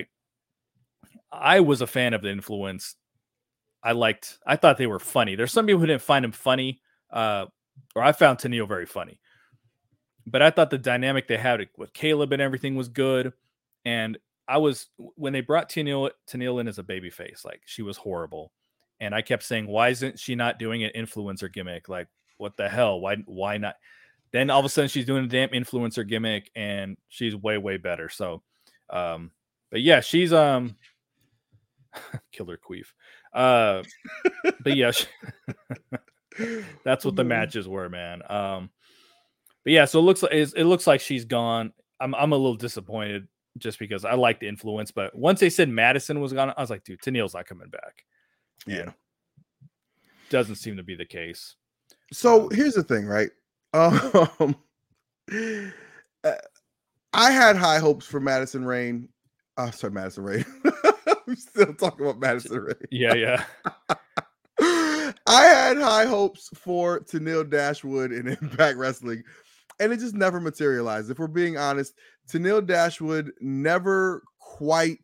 I was a fan of the Influence. I thought they were funny. There's some people who didn't find them funny, or I found Tenille very funny. But I thought the dynamic they had with Caleb and everything was good. And when they brought Tenille in as a babyface, like, she was horrible. And I kept saying, why isn't she not doing an influencer gimmick? Like, what the hell? Why not? Then all of a sudden she's doing a damn influencer gimmick, and she's way, way better. So, but yeah, she's, Killer Queef. But yeah, that's what the matches were, man. But yeah, so it looks like she's gone. I'm a little disappointed, just because I like the Influence, but once they said Madison was gone, I was like, dude, Tenille's not coming back. Yeah. Doesn't seem to be the case. So here's the thing, right? I had high hopes for Madison Rayne. Sorry, Madison Rayne. I'm still talking about Madison Rayne. Yeah. I had high hopes for Tenille Dashwood in Impact Wrestling, and it just never materialized. If we're being honest, Tenille Dashwood never quite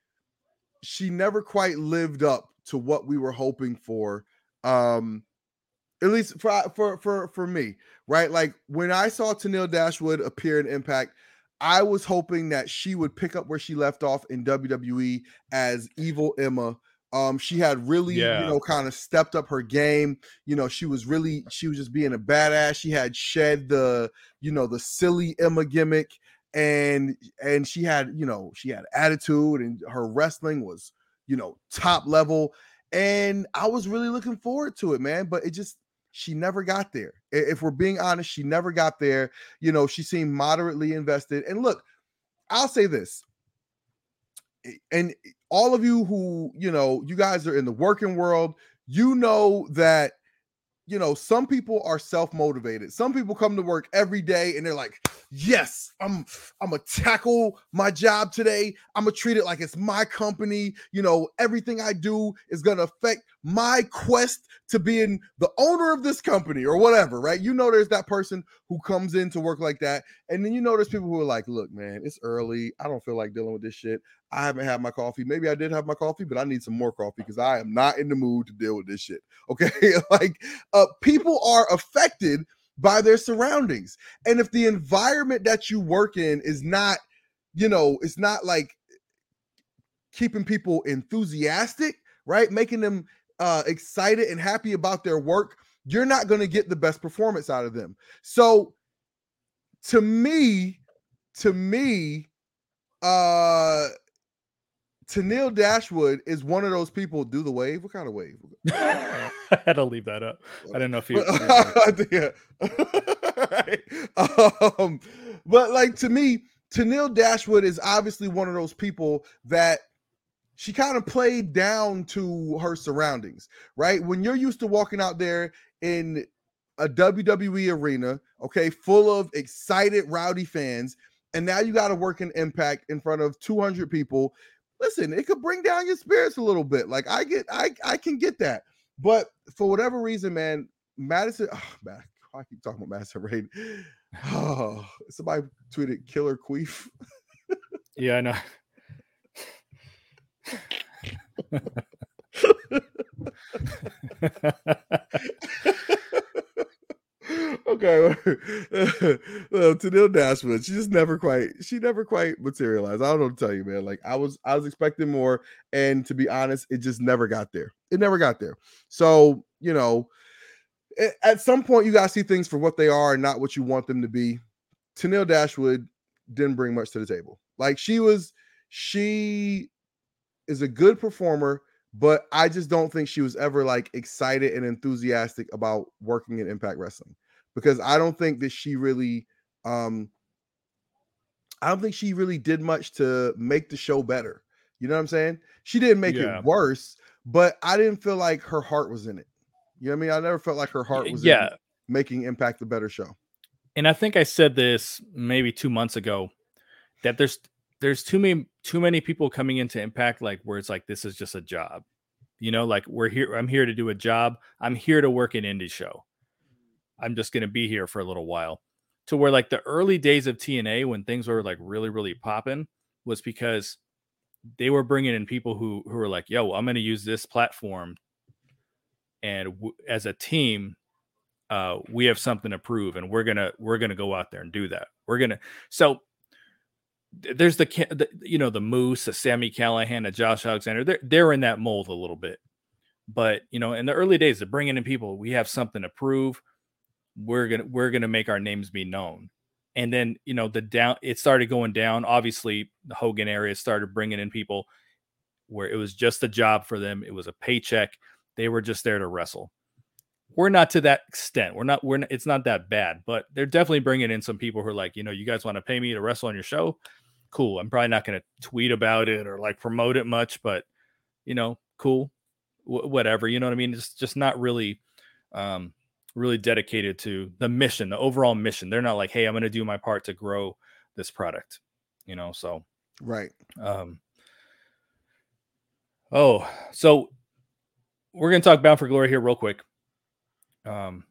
lived up to what we were hoping for. At least for me, right? Like, when I saw Tenille Dashwood appear in Impact, I was hoping that she would pick up where she left off in WWE as Evil Emma. She had really, kind of stepped up her game. She was just being a badass. She had shed the silly Emma gimmick, and she had attitude, and her wrestling was, top level. And I was really looking forward to it, man. But she never got there. If we're being honest, she never got there. She seemed moderately invested. And look, I'll say this. And all of you who, you guys are in the working world, that, some people are self-motivated. Some people come to work every day and they're like, yes, I'm gonna tackle my job today. I'm gonna treat it like it's my company. Everything I do is gonna affect my quest to being the owner of this company or whatever, right? There's that person who comes in to work like that. And then there's people who are like, look, man, it's early. I don't feel like dealing with this shit. I haven't had my coffee. Maybe I did have my coffee, but I need some more coffee because I am not in the mood to deal with this shit. Okay. Like, people are affected by their surroundings. And if the environment that you work in is not, it's not like keeping people enthusiastic, right? Making them excited and happy about their work, you're not going to get the best performance out of them. So to me, Tenille Dashwood is one of those people. Do the wave. What kind of wave? I had to leave that up. I didn't know if you. But like, to me, Tenille Dashwood is obviously one of those people that she kind of played down to her surroundings, right? When you're used to walking out there in a WWE arena, okay, full of excited, rowdy fans, and now you got to work in Impact in front of 200 people. Listen, it could bring down your spirits a little bit. Like, I can get that. But for whatever reason, man, Madison, man, I keep talking about Madison Rayne. Oh, somebody tweeted Killer Queef. Yeah, I know. Okay. Tenille Dashwood, she never quite materialized. I don't know what to tell you, man. Like I was expecting more, and to be honest, it just never got there. It never got there. So, at some point you gotta see things for what they are and not what you want them to be. Tenille Dashwood didn't bring much to the table. Like she is a good performer, but I just don't think she was ever like excited and enthusiastic about working in Impact Wrestling, because I don't think that she really did much to make the show better. You know what I'm saying? She didn't make it worse, but I didn't feel like her heart was in it. You know what I mean? I never felt like her heart was in making Impact a better show. And I think I said this maybe 2 months ago, that there's too many people coming into Impact like where it's like this is just a job. Like I'm here to do a job. I'm here to work an indie show. I'm just going to be here for a little while. To where like the early days of TNA when things were like really, really popping was because they were bringing in people who were like, yo, I'm going to use this platform. And as a team, we have something to prove, and we're going to go out there and do that. So there's the Moose, a Sami Callihan, a Josh Alexander. They're in that mold a little bit. But, in the early days of bringing in people, we have something to prove. We're going to make our names be known. And then, it started going down. Obviously, the Hogan area started bringing in people where it was just a job for them. It was a paycheck. They were just there to wrestle. We're not to that extent. It's not that bad, but they're definitely bringing in some people who are like, you guys want to pay me to wrestle on your show? Cool. I'm probably not going to tweet about it or like promote it much, but cool, whatever. You know what I mean? It's just not really, really dedicated to the mission, the overall mission. They're not like, hey, I'm going to do my part to grow this product, so. Right. So we're going to talk Bound for Glory here real quick. And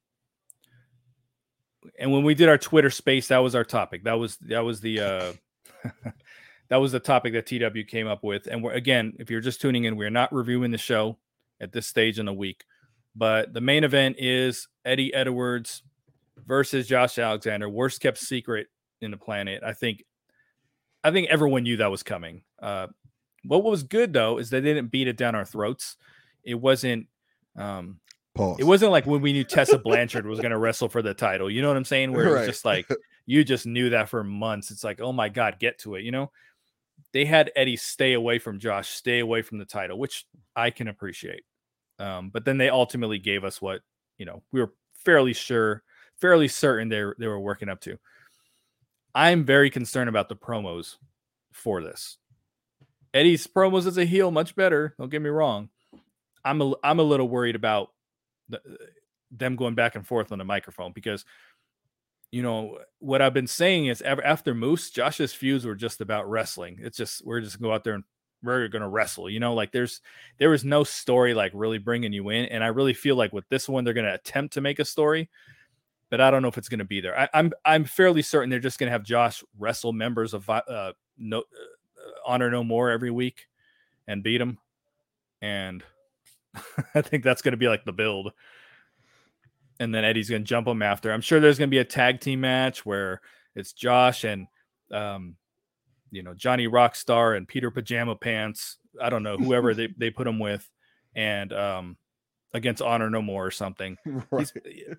when we did our Twitter space, that was our topic. That was the that was the topic that TW came up with. And again, if you're just tuning in, we're not reviewing the show at this stage in the week, but the main event is Eddie Edwards versus Josh Alexander, worst kept secret in the planet. I think everyone knew that was coming. What was good though is they didn't beat it down our throats. It wasn't. It wasn't like when we knew Tessa Blanchard was going to wrestle for the title. You know what I'm saying? Where it was just like, you just knew that for months. It's like, oh my God, get to it. They had Eddie stay away from Josh, stay away from the title, which I can appreciate. But then they ultimately gave us what, we were fairly certain they were working up to. I'm very concerned about the promos for this. Eddie's promos as a heel, much better. Don't get me wrong. I'm a little worried about them going back and forth on the microphone because, what I've been saying is after Moose, Josh's feuds were just about wrestling. It's just, we're just go out there and we're going to wrestle, like there was no story like really bringing you in. And I really feel like with this one, they're going to attempt to make a story, but I don't know if it's going to be there. I'm fairly certain they're just going to have Josh wrestle members of Honor No More every week and beat them. And I think that's going to be like the build. And then Eddie's going to jump him after. I'm sure there's going to be a tag team match where it's Josh and, Johnny Rockstar and Peter Pajama Pants. I don't know, whoever they put him with, and against Honor No More or something. Right.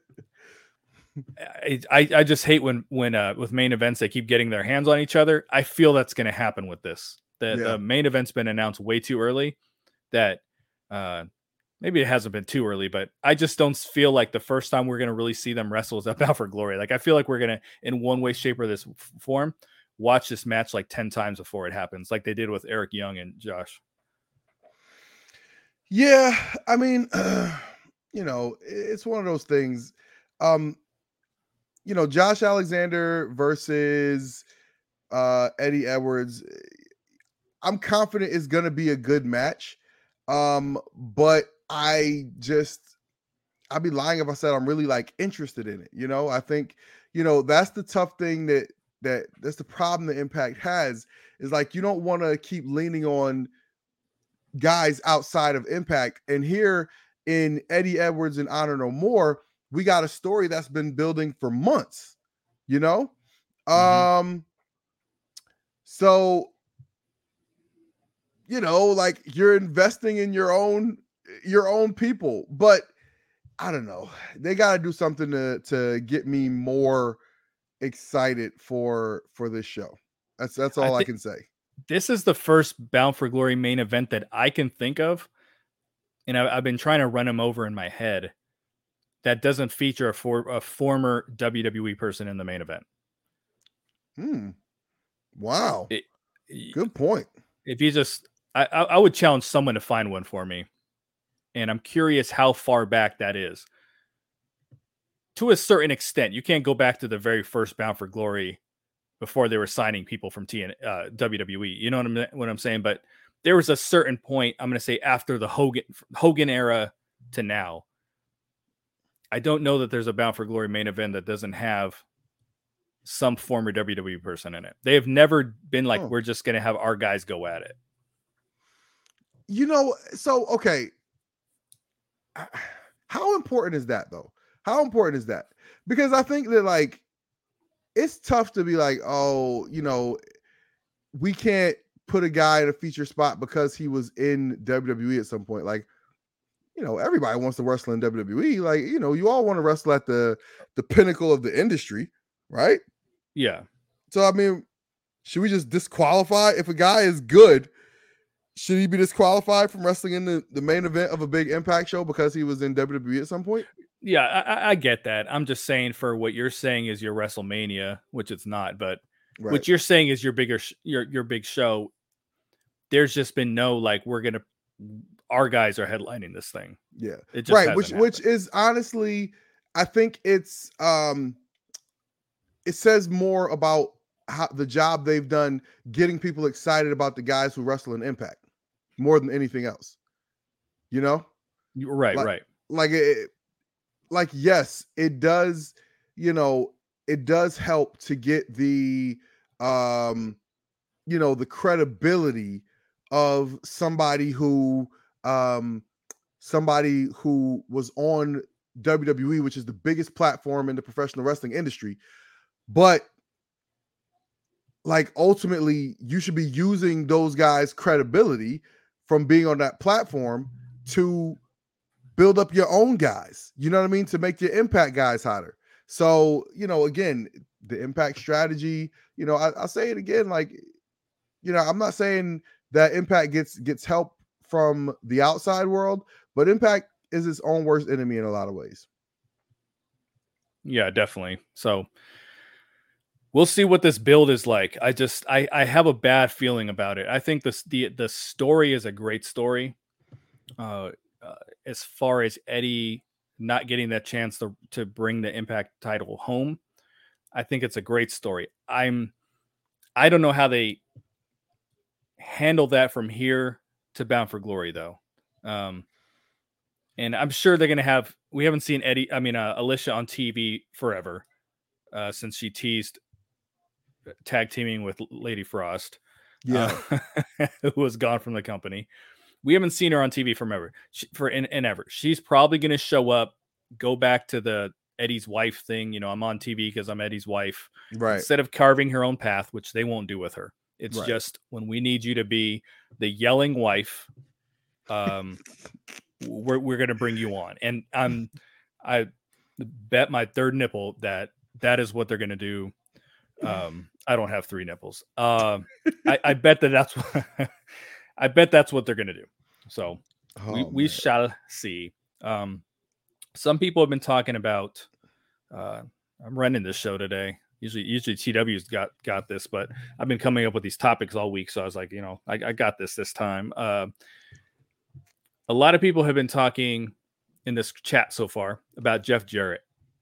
I just hate when with main events, they keep getting their hands on each other. I feel that's going to happen with this. The main event's been announced way too early. That maybe it hasn't been too early, but I just don't feel like the first time we're going to really see them wrestle is at Bound for Glory. Like I feel like we're going to, in one way, shape, or this form, watch this match like 10 times before it happens, like they did with Eric Young and Josh. Yeah, I mean, it's one of those things. Josh Alexander versus Eddie Edwards, I'm confident it's going to be a good match. But I'd be lying if I said I'm really like interested in it. I think, that's the tough thing that's the problem that Impact has, is like, you don't want to keep leaning on guys outside of Impact. And here in Eddie Edwards and Honor No More, we got a story that's been building for months, you know? So, you know, like you're investing in your own people, but I don't know. They got to do something to get me more excited for this show. That's all I can say. This is the first Bound for Glory main event that I can think of, and I've been trying to run them over in my head, that doesn't feature a former WWE person in the main event. Wow. Good point. If you just, I would challenge someone to find one for me, and I'm curious how far back that is. To a certain extent, you can't go back to the very first Bound for Glory before they were signing people from WWE. You know what I'm saying? But there was a certain point, I'm going to say after the Hogan era to now. I don't know that there's a Bound for Glory main event that doesn't have some former WWE person in it. They have never been like, we're just going to have our guys go at it. You know, so, okay. How important is that, though? How important is that? Because I think that, like, it's tough to be like, oh, you know, we can't put a guy in a feature spot because he was in WWE at some point. Like, you know, everybody wants to wrestle in WWE. Like, you know, you all want to wrestle at the pinnacle of the industry, right? Yeah. So, I mean, should we just disqualify if a guy is good? Should he be disqualified from wrestling in the main event of a big Impact show because he was in WWE at some point? Yeah, I get that. I'm just saying, for what you're saying is your WrestleMania, which it's not, but what you're saying is your bigger your big show. There's just been no, like, our guys are headlining this thing. Yeah, it just right. Which is honestly, I think it's it says more about how the job they've done getting people excited about the guys who wrestle in Impact more than anything else. You know, right. Like, yes, it does. You know, it does help to get the you know, the credibility of somebody who was on WWE, which is the biggest platform in the professional wrestling industry. But, like, ultimately, you should be using those guys' credibility from being on that platform to build up your own guys. You know what I mean? To make your Impact guys hotter. So, you know, again, the Impact strategy, you know, I'll say it again, like, you know, I'm not saying that Impact gets help from the outside world, but Impact is its own worst enemy in a lot of ways. Yeah, definitely. So we'll see what this build is like. I have a bad feeling about it. I think the story is a great story. As far as Eddie not getting that chance to bring the Impact title home, I think it's a great story. I don't know how they handle that from here to Bound for Glory, though. And I'm sure they're going to have, we haven't seen Alicia on TV forever, since she teased tag teaming with Lady Frost, who was gone from the company. We haven't seen her on TV forever. Ever. She's probably going to show up, go back to the Eddie's wife thing. You know, I'm on TV because I'm Eddie's wife. Right. Instead of carving her own path, which they won't do with her. It's just, when we need you to be the yelling wife, we're going to bring you on. And I bet my third nipple that is what they're going to do. I don't have 3 nipples. I bet that's what I bet that's what they're going to do. So we shall see. Some people have been talking about, I'm running this show today. Usually TW's got this, but I've been coming up with these topics all week. So I was like, you know, I got this time. A lot of people have been talking in this chat so far about Jeff Jarrett.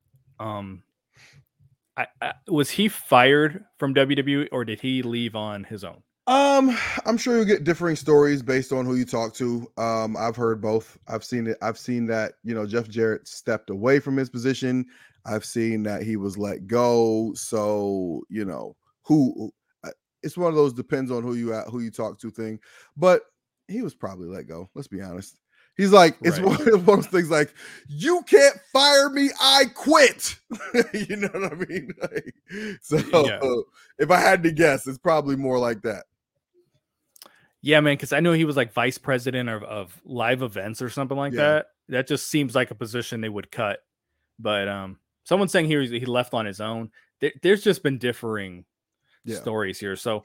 Was he fired from WWE, or did he leave on his own? I'm sure you'll get differing stories based on who you talk to. I've heard both. I've seen it. I've seen that, you know, Jeff Jarrett stepped away from his position. I've seen that he was let go. So, you know, it's one of those depends on who you talk to thing. But he was probably let go. Let's be honest. He's like, it's one of those things like, you can't fire me, I quit. You know what I mean? Like, so if I had to guess, it's probably more like that. Yeah, man, because I know he was like vice president of live events or something like that. That just seems like a position they would cut. But someone's saying here he left on his own. There's just been differing stories here. So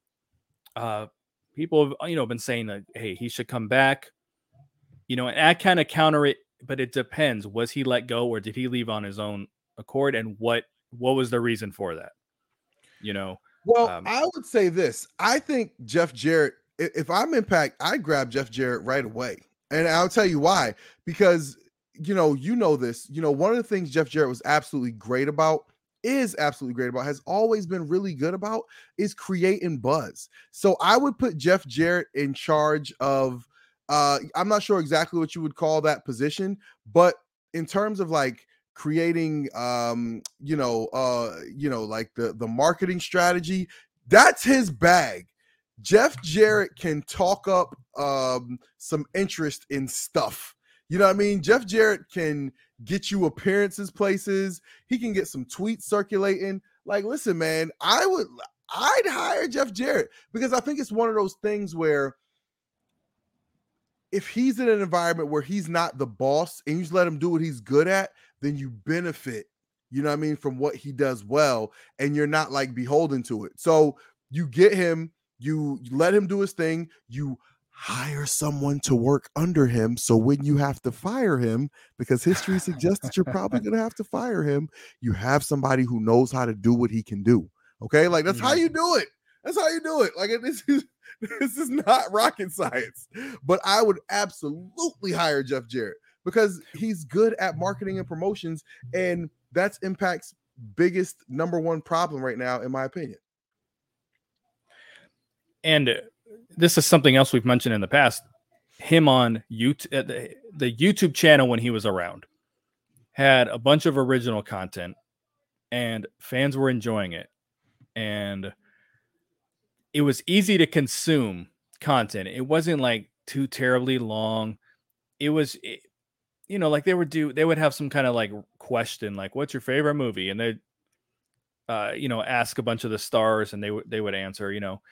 people have been saying that, hey, he should come back. And I kind of counter it, but it depends. Was he let go or did he leave on his own accord? And what was the reason for that? Well, I would say this. I think Jeff Jarrett, if I'm Impact, I'd grab Jeff Jarrett right away. And I'll tell you why. Because, you know this. One of the things Jeff Jarrett was absolutely great about, has always been really good about, is creating buzz. So I would put Jeff Jarrett in charge of, I'm not sure exactly what you would call that position, but in terms of like creating like the marketing strategy, that's his bag. Jeff Jarrett can talk up some interest in stuff. You know what I mean? Jeff Jarrett can get you appearances places. He can get some tweets circulating. Like, listen, man, I'd hire Jeff Jarrett because I think it's one of those things where if he's in an environment where he's not the boss and you just let him do what he's good at, then you benefit, you know what I mean, from what he does well, and you're not like beholden to it. So you get him, you let him do his thing, you hire someone to work under him. So when you have to fire him, because history suggests that you're probably going to have to fire him, you have somebody who knows how to do what he can do. Okay. Like that's how you do it. That's how you do it. Like this is not rocket science, but I would absolutely hire Jeff Jarrett because he's good at marketing and promotions. And that's Impact's biggest number one problem right now, in my opinion. And this is something else we've mentioned in the past. Him on YouTube, the YouTube channel when he was around had a bunch of original content and fans were enjoying it. And it was easy to consume content. It wasn't like too terribly long. It was, like they would have some kind of like question, like, what's your favorite movie? And they'd, ask a bunch of the stars and they would answer,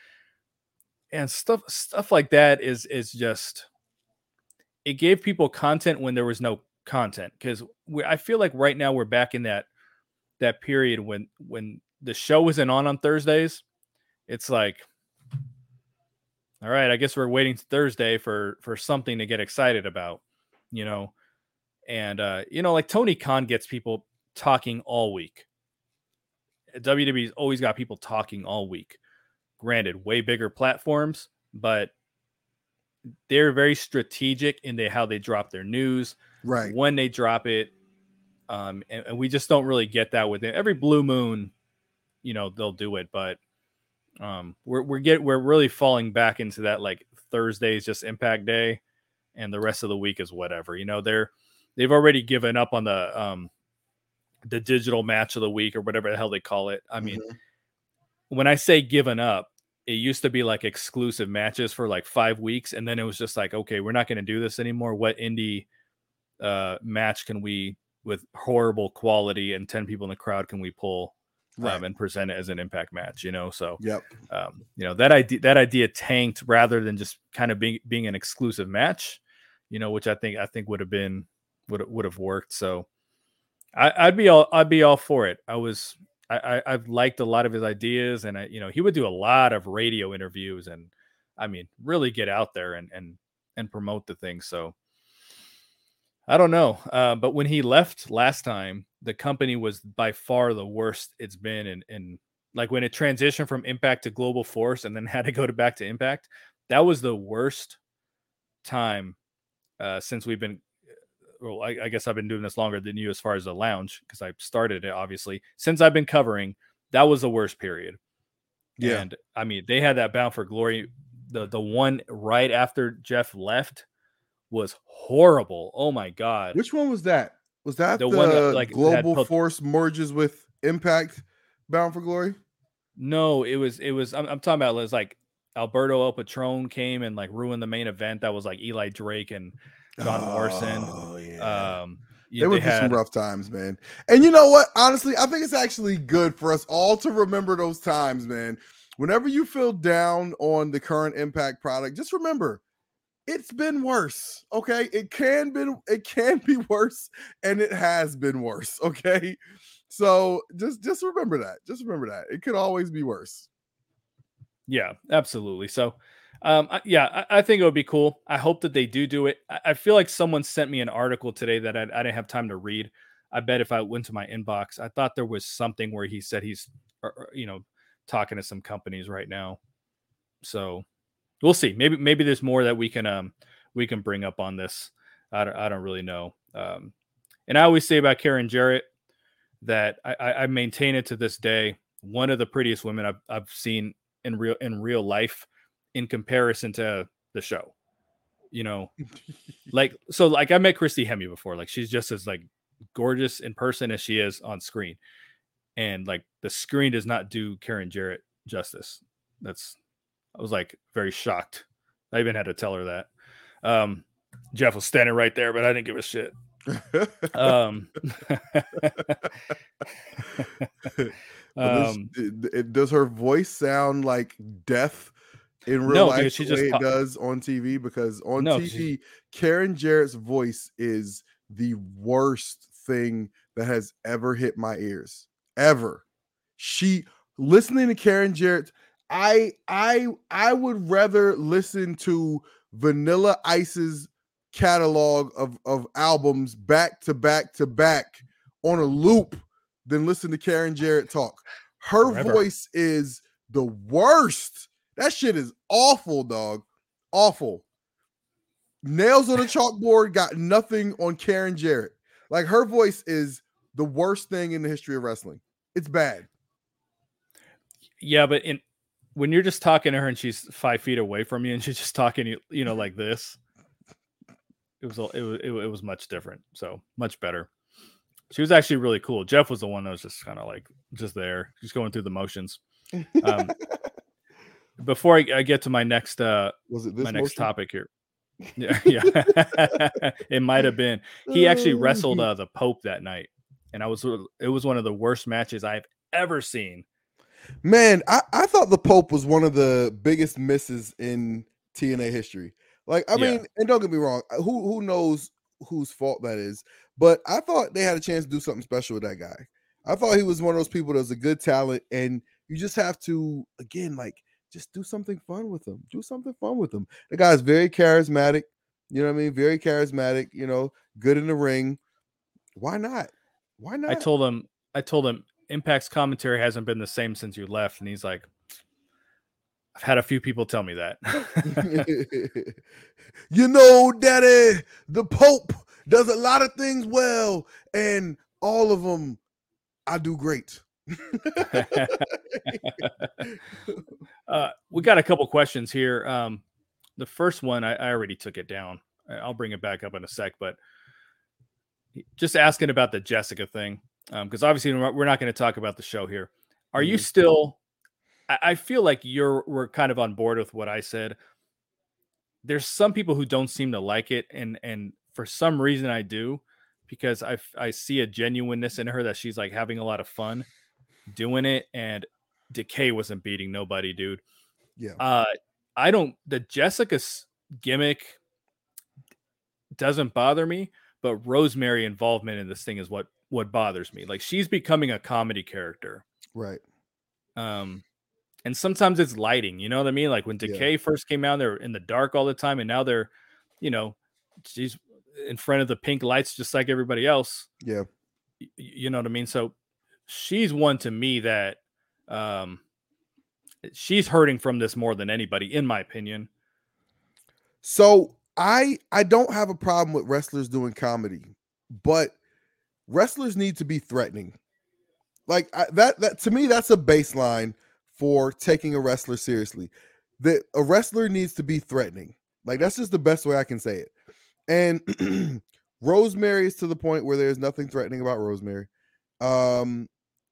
and stuff like that is just, it gave people content when there was no content. Cause I feel like right now we're back in that period when the show isn't on Thursdays. It's like, all right, I guess we're waiting Thursday for something to get excited about, and like Tony Khan gets people talking all week. WWE's always got people talking all week. Granted, way bigger platforms, but they're very strategic in how they drop their news, right? When they drop it, and we just don't really get that with it. Every blue moon, they'll do it, but we're really falling back into that, like Thursday is just Impact Day, and the rest of the week is whatever. They've already given up on the digital match of the week or whatever the hell they call it. I mean, when I say given up, it used to be like exclusive matches for like 5 weeks. And then it was just like, okay, we're not going to do this anymore. What indie match can we, with horrible quality and 10 people in the crowd, can we pull and present it as an Impact match, So, that idea tanked rather than just kind of being an exclusive match, which I think would have worked. So I'd be all for it. I've liked a lot of his ideas, and he would do a lot of radio interviews, and I mean, really get out there and promote the thing. So I don't know. But when he left last time, the company was by far the worst it's been. And like when it transitioned from Impact to Global Force and then had to go back to Impact, that was the worst time since we've been. Well, I guess I've been doing this longer than you as far as the lounge, because I started it, obviously. Since I've been covering, that was the worst period. Yeah. And I mean, they had that Bound for Glory. The one right after Jeff left was horrible. Oh my God. Which one was that? Was that the one that, like, Global Force merges with Impact Bound for Glory? No, it was I'm talking about, it was like Alberto El Patron came and like ruined the main event. That was like Eli Drake and John Morrison. Yeah. They went through some rough times, man. And you know what? Honestly, I think it's actually good for us all to remember those times, man. Whenever you feel down on the current Impact product, just remember it's been worse. Okay. It can be worse, and it has been worse. Okay. So just remember that. Just remember that. It could always be worse. Yeah, absolutely. So I think it would be cool. I hope that they do it. I feel like someone sent me an article today that I didn't have time to read. I bet if I went to my inbox, I thought there was something where he said he's, talking to some companies right now. So we'll see. Maybe there's more that we can bring up on this. I don't really know. And I always say about Karen Jarrett that I maintain it to this day. One of the prettiest women I've seen in real life in comparison to the show. Like I met Christy Hemme before. Like she's just as like gorgeous in person as she is on screen. And like the screen does not do Karen Jarrett justice. I was like very shocked. I even had to tell her that. Jeff was standing right there, but I didn't give a shit. Does her voice sound like death in real life the way it does on TV? Because on TV, Karen Jarrett's voice is the worst thing that has ever hit my ears. Ever. Listening to Karen Jarrett, I would rather listen to Vanilla Ice's catalog of albums back to back to back on a loop than listen to Karen Jarrett talk. Her voice is the worst. That shit is awful, dog. Awful. Nails on a chalkboard, got nothing on Karen Jarrett. Like her voice is the worst thing in the history of wrestling. It's bad. Yeah, but when you're just talking to her and she's 5 feet away from you and she's just talking, like this, it was much different. So much better. She was actually really cool. Jeff was the one that was just kind of like just there, just going through the motions. Before I get to my next next topic here. Yeah. It might have been. He actually wrestled the Pope that night, and it was one of the worst matches I've ever seen. Man, I thought the Pope was one of the biggest misses in TNA history. Like, I mean, and don't get me wrong, who knows whose fault that is, but I thought they had a chance to do something special with that guy. I thought he was one of those people that was a good talent, and you just have to, again, like, just do something fun with him. Do something fun with him. The guy's very charismatic. You know what I mean? Very charismatic, good in the ring. Why not? Why not? I told him Impact's commentary hasn't been the same since you left. And he's like, I've had a few people tell me that. Daddy, the Pope does a lot of things well, and all of them I do great. We got a couple questions here. The first one, I already took it down. I'll bring it back up in a sec, but just asking about the Jessica thing. Because obviously we're not going to talk about the show here. Are you still, I feel like we're kind of on board with what I said. There's some people who don't seem to like it. And for some reason I do, because I see a genuineness in her that she's like having a lot of fun doing it. And Decay wasn't beating nobody, dude. Yeah. The Jessica's gimmick doesn't bother me, but Rosemary involvement in this thing is what bothers me. Like, she's becoming a comedy character. Right. And sometimes it's lighting, you know what I mean? Like when Decay first came out, they're in the dark all the time. And now they're, she's in front of the pink lights, just like everybody else. Yeah. You know what I mean? So she's one to me that, she's hurting from this more than anybody, in my opinion. So I don't have a problem with wrestlers doing comedy, but wrestlers need to be threatening. Like that to me, that's a baseline for taking a wrestler seriously. That a wrestler needs to be threatening. Like, that's just the best way I can say it. And Rosemary is to the point where there's nothing threatening about Rosemary. And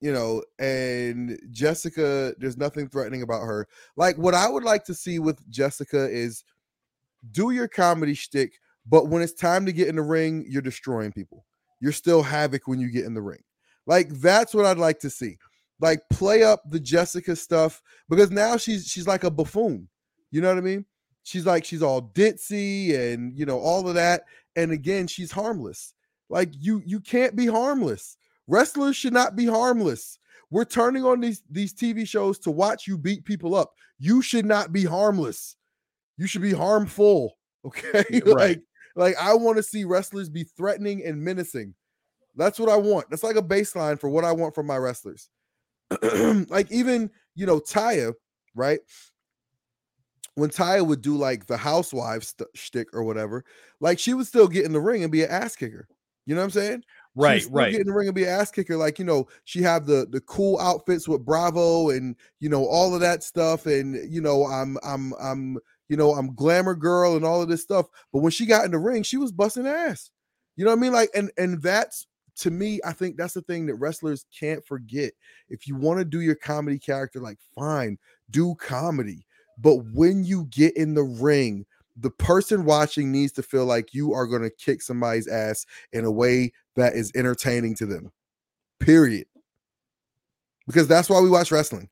Jessica, there's nothing threatening about her. Like, what I would like to see with Jessica is do your comedy shtick, But when it's time to get in the ring, you're destroying people. You're still havoc when you get in the ring. Like, that's what I'd like to see. Like, play up the Jessica stuff, because now she's like a buffoon. You know what I mean? She's all ditzy and, you know, all of that. And again, she's harmless. Like, you can't be harmless. Wrestlers should not be harmless. We're turning on these TV shows to watch you beat people up. You should not be harmless. You should be harmful. Okay. Right. like I want to see wrestlers be threatening and menacing. That's what I want. That's like a baseline for what I want from my wrestlers. Like, even, you know, Taya, right? When Taya would do like the housewife shtick or whatever, like, she would still get in the ring and be an ass kicker. You know what I'm saying? She would still get in the ring and be an ass kicker. Like, you know, she have the cool outfits with Bravo and, you know, all of that stuff. And, you know, I'm glamour girl and all of this stuff. But when she got in the ring, she was busting ass. You know what I mean? Like, and that's, to me, I think that's the thing that wrestlers can't forget. If you want to do your comedy character, like, fine, do comedy. But when you get in the ring, the person watching needs to feel like you are going to kick somebody's ass in a way that is entertaining to them. Period. Because that's why we watch wrestling.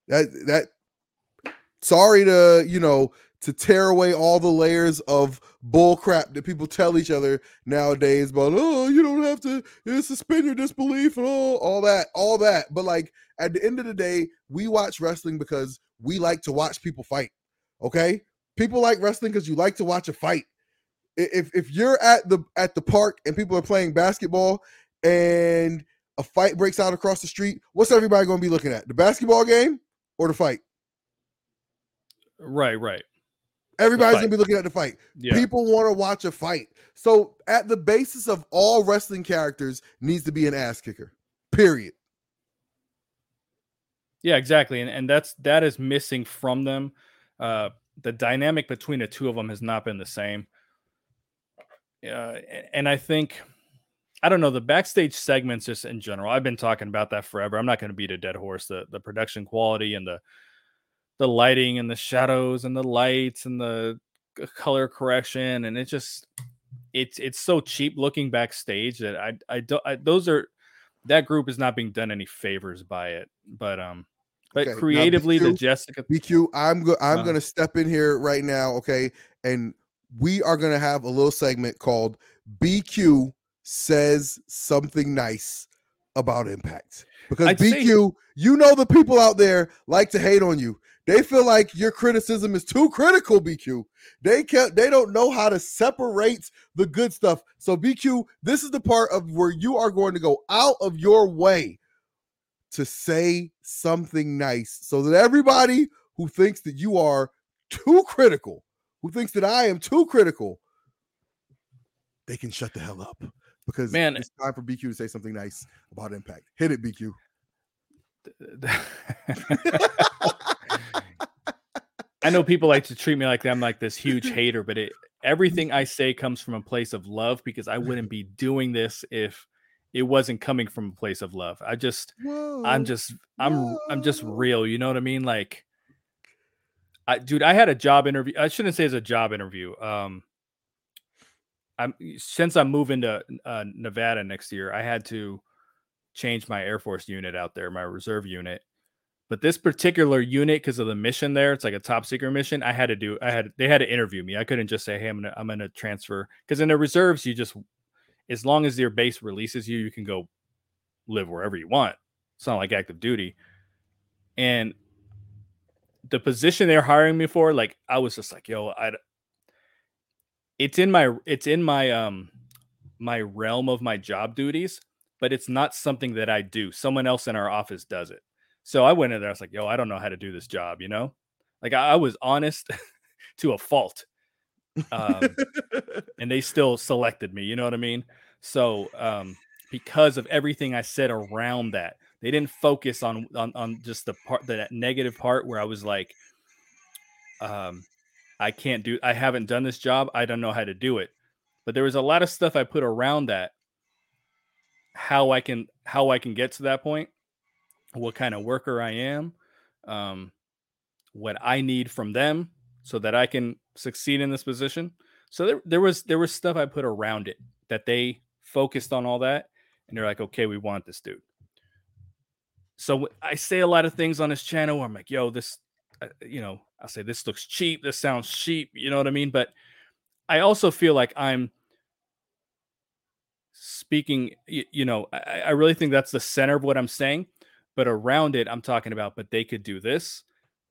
Sorry to, you know, to tear away all the layers of bull crap that people tell each other nowadays about, oh, you don't have to suspend your disbelief and all that. But like, at the end of the day, we watch wrestling because we like to watch people fight. Okay. People like wrestling because you like to watch a fight. If you're at the park and people are playing basketball and a fight breaks out across the street, what's everybody going to be looking at? The basketball game or the fight? Right. Everybody's going to be looking at the fight. Yeah. People want to watch a fight. So at the basis of all wrestling characters needs to be an ass kicker. Period. Yeah, exactly. And that is missing from them. The dynamic between the two of them has not been the same. And I think, I don't know, the backstage segments just in general, I've been talking about that forever. I'm not going to beat a dead horse. The production quality and the lighting and the shadows and the lights and the color correction, and it's so cheap looking backstage that that group is not being done any favors by it. But okay, creatively, now, the Jessica BQ, I'm gonna step in here right now, okay, and we are gonna have a little segment called BQ says something nice about Impact, because BQ, you know, the people out there like to hate on you. They feel like your criticism is too critical, BQ. They don't know how to separate the good stuff. So BQ, this is the part of where you are going to go out of your way to say something nice so that everybody who thinks that you are too critical, who thinks that I am too critical, they can shut the hell up, because it's time for BQ to say something nice about Impact. Hit it, BQ. I know people like to treat me like I'm like this huge hater, but everything I say comes from a place of love, because I wouldn't be doing this if it wasn't coming from a place of love. I'm just real. You know what I mean? Like, I had a job interview. I shouldn't say it's a job interview. Since I'm moving to Nevada next year, I had to change my Air Force unit out there, my reserve unit. But this particular unit, because of the mission there, it's like a top secret mission. They had to interview me. I couldn't just say, hey, I'm gonna transfer. Because in the reserves, as long as your base releases you, you can go live wherever you want. It's not like active duty. And the position they're hiring me for, like, I was just like, yo, it's in my my realm of my job duties, but it's not something that I do. Someone else in our office does it. So I went in there. I was like, yo, I don't know how to do this job, you know? Like, I was honest to a fault. And they still selected me, you know what I mean? So because of everything I said around that, they didn't focus on just that negative part where I was like, I haven't done this job. I don't know how to do it. But there was a lot of stuff I put around that, how I can get to that point, what kind of worker I am, what I need from them so that I can succeed in this position. So there was stuff I put around it that they focused on all that, and they're like, okay, we want this dude. So I say a lot of things on this channel where I'm like, yo, this, I say this looks cheap, this sounds cheap, you know what I mean? But I also feel like I'm speaking, I really think that's the center of what I'm saying. But around it, I'm talking about, but they could do this,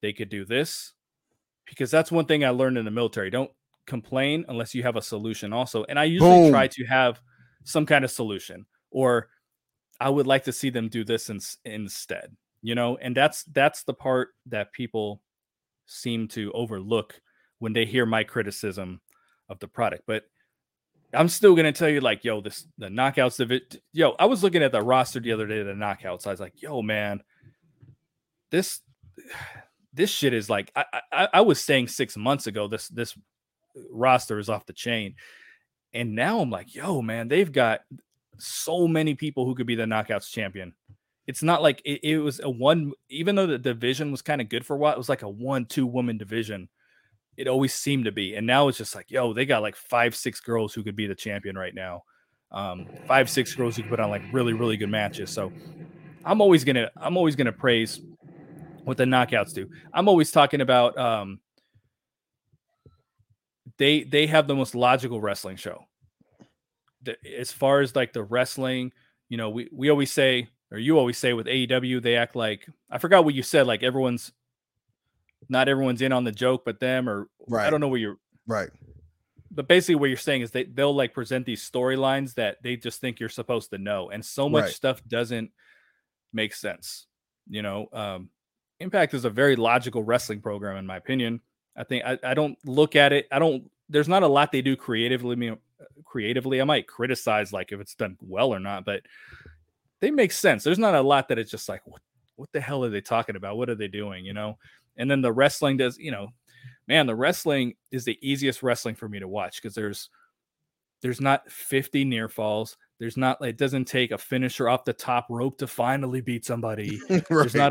because that's one thing I learned in the military. Don't complain unless you have a solution also. And I usually try to have some kind of solution, or I would like to see them do this instead, and that's the part that people seem to overlook when they hear my criticism of the product. But I'm still going to tell you, like, yo, the knockouts of it. Yo, I was looking at the roster the other day, the knockouts. I was like, yo, man, this shit is like, I was saying 6 months ago, this roster is off the chain. And now I'm like, yo, man, they've got so many people who could be the knockouts champion. It's not like it was a one, even though the division was kind of good for a while, it was like a 1-2 woman division. It always seemed to be. And now it's just like, yo, they got like 5-6 girls who could be the champion right now. 5-6 girls who could put on like really, really good matches. So I'm always gonna praise what the knockouts do. I'm always talking about they have the most logical wrestling show. As far as like the wrestling, we always say, or you always say with AEW, they act like, I forgot what you said, like not everyone's in on the joke but them, or right. I don't know where you're right. But basically what you're saying is they'll like present these storylines that they just think you're supposed to know. And so much stuff doesn't make sense. Impact is a very logical wrestling program, in my opinion. I think I don't look at it. There's not a lot they do creatively. I might criticize like if it's done well or not, but they make sense. There's not a lot that it's just like, what the hell are they talking about? What are they doing? And then the wrestling does, man, the wrestling is the easiest wrestling for me to watch, because there's not 50 near falls. There's not, it doesn't take a finisher off the top rope to finally beat somebody. Right. There's not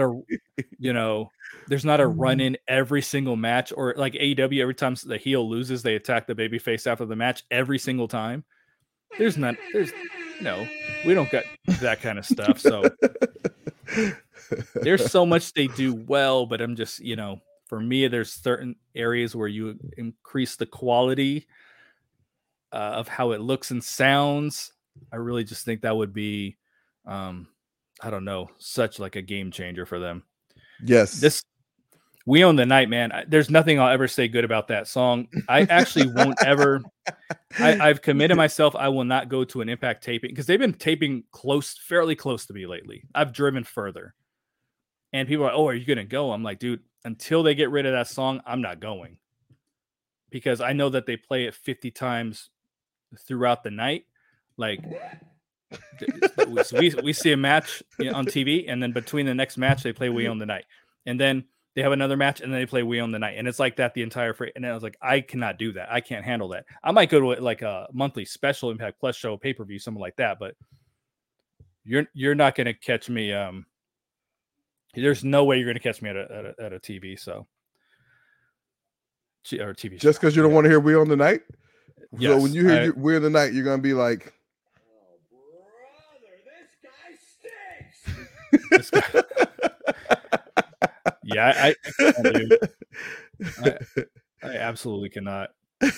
a run in every single match, or like AEW, every time the heel loses, they attack the babyface after the match every single time. We don't got that kind of stuff. So there's so much they do well, but I'm just, for me, there's certain areas where you increase the quality of how it looks and sounds. I really just think that would be, I don't know, such like a game changer for them. Yes. We Own the Night, man. There's nothing I'll ever say good about that song. I actually won't ever. I've committed myself. I will not go to an Impact taping, because they've been taping fairly close to me lately. I've driven further, and people are like, "Oh, are you going to go?" I'm like, dude, until they get rid of that song, I'm not going, because I know that they play it 50 times throughout the night. Like, we see a match on TV, and then between the next match, they play We Own the Night, and then they have another match, and then they play We Own the Night, and it's like that the entire free. And I was like, I cannot do that. I can't handle that. I might go to like a monthly special Impact Plus show, pay-per-view, something like that, but you're not going to catch me. There's no way you're going to catch me at a TV. So, or TV show. Just because you don't want to hear We Own the Night. Yes, so when you hear We Own the Night, you're going to be like, "Oh, brother, this guy stinks." Yeah, I absolutely cannot.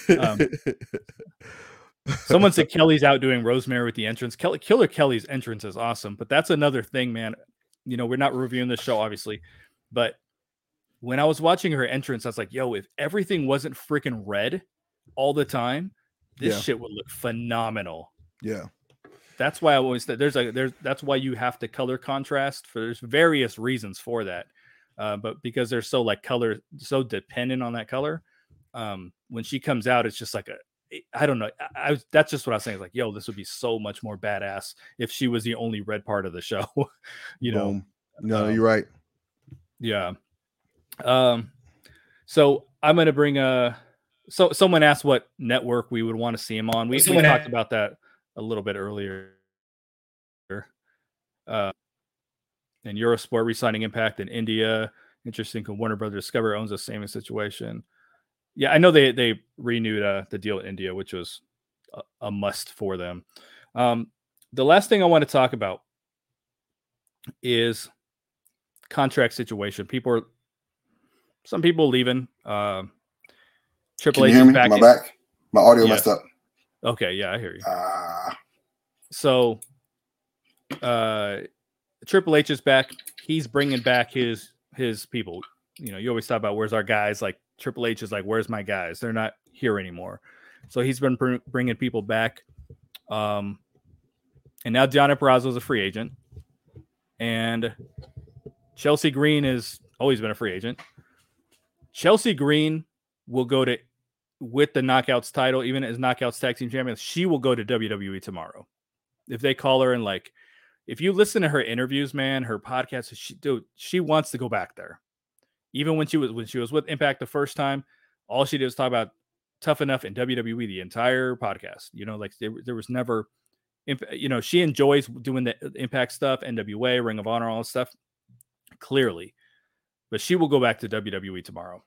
Someone said Kelly's out doing Rosemary with the entrance. Killer Kelly's entrance is awesome, but that's another thing, man. We're not reviewing this show, obviously, but when I was watching her entrance, I was like, yo, if everything wasn't freaking red all the time, this shit would look phenomenal. Yeah. That's why I always that's why you have to color contrast. There's various reasons for that. But because they're so like so dependent on that color, when she comes out, it's just like I don't know. That's just what I was saying. It's like, yo, this would be so much more badass if she was the only red part of the show. No, you're right. Yeah. So I'm gonna bring so someone asked what network we would want to see him on. We talked about that a little bit earlier. And Eurosport re-signing Impact in India. Interesting. Warner Brothers Discovery owns the same situation. Yeah, I know they renewed the deal with India, which was a must for them. The last thing I want to talk about is contract situation. Some people leaving. Triple Can H you hear is me? back. Am I back? My audio Yes. messed up. Okay, yeah, I hear you. Ah, So, Triple H is back. He's bringing back his people. You know, you always talk about where's our guys. Like Triple H is like, where's my guys? They're not here anymore. So he's been bringing people back. And now Deonna Purrazzo is a free agent, and Chelsea Green has always been a free agent. Chelsea Green will go to, with the Knockouts title, even as Knockouts Tag Team Champions, she will go to WWE tomorrow. If they call her, and like, if you listen to her interviews, man, her podcast, she wants to go back there. Even when she was with Impact the first time, all she did was talk about Tough Enough in WWE the entire podcast. You know, like there was never, you know, she enjoys doing the Impact stuff, NWA, Ring of Honor, all that stuff, clearly. But she will go back to WWE tomorrow.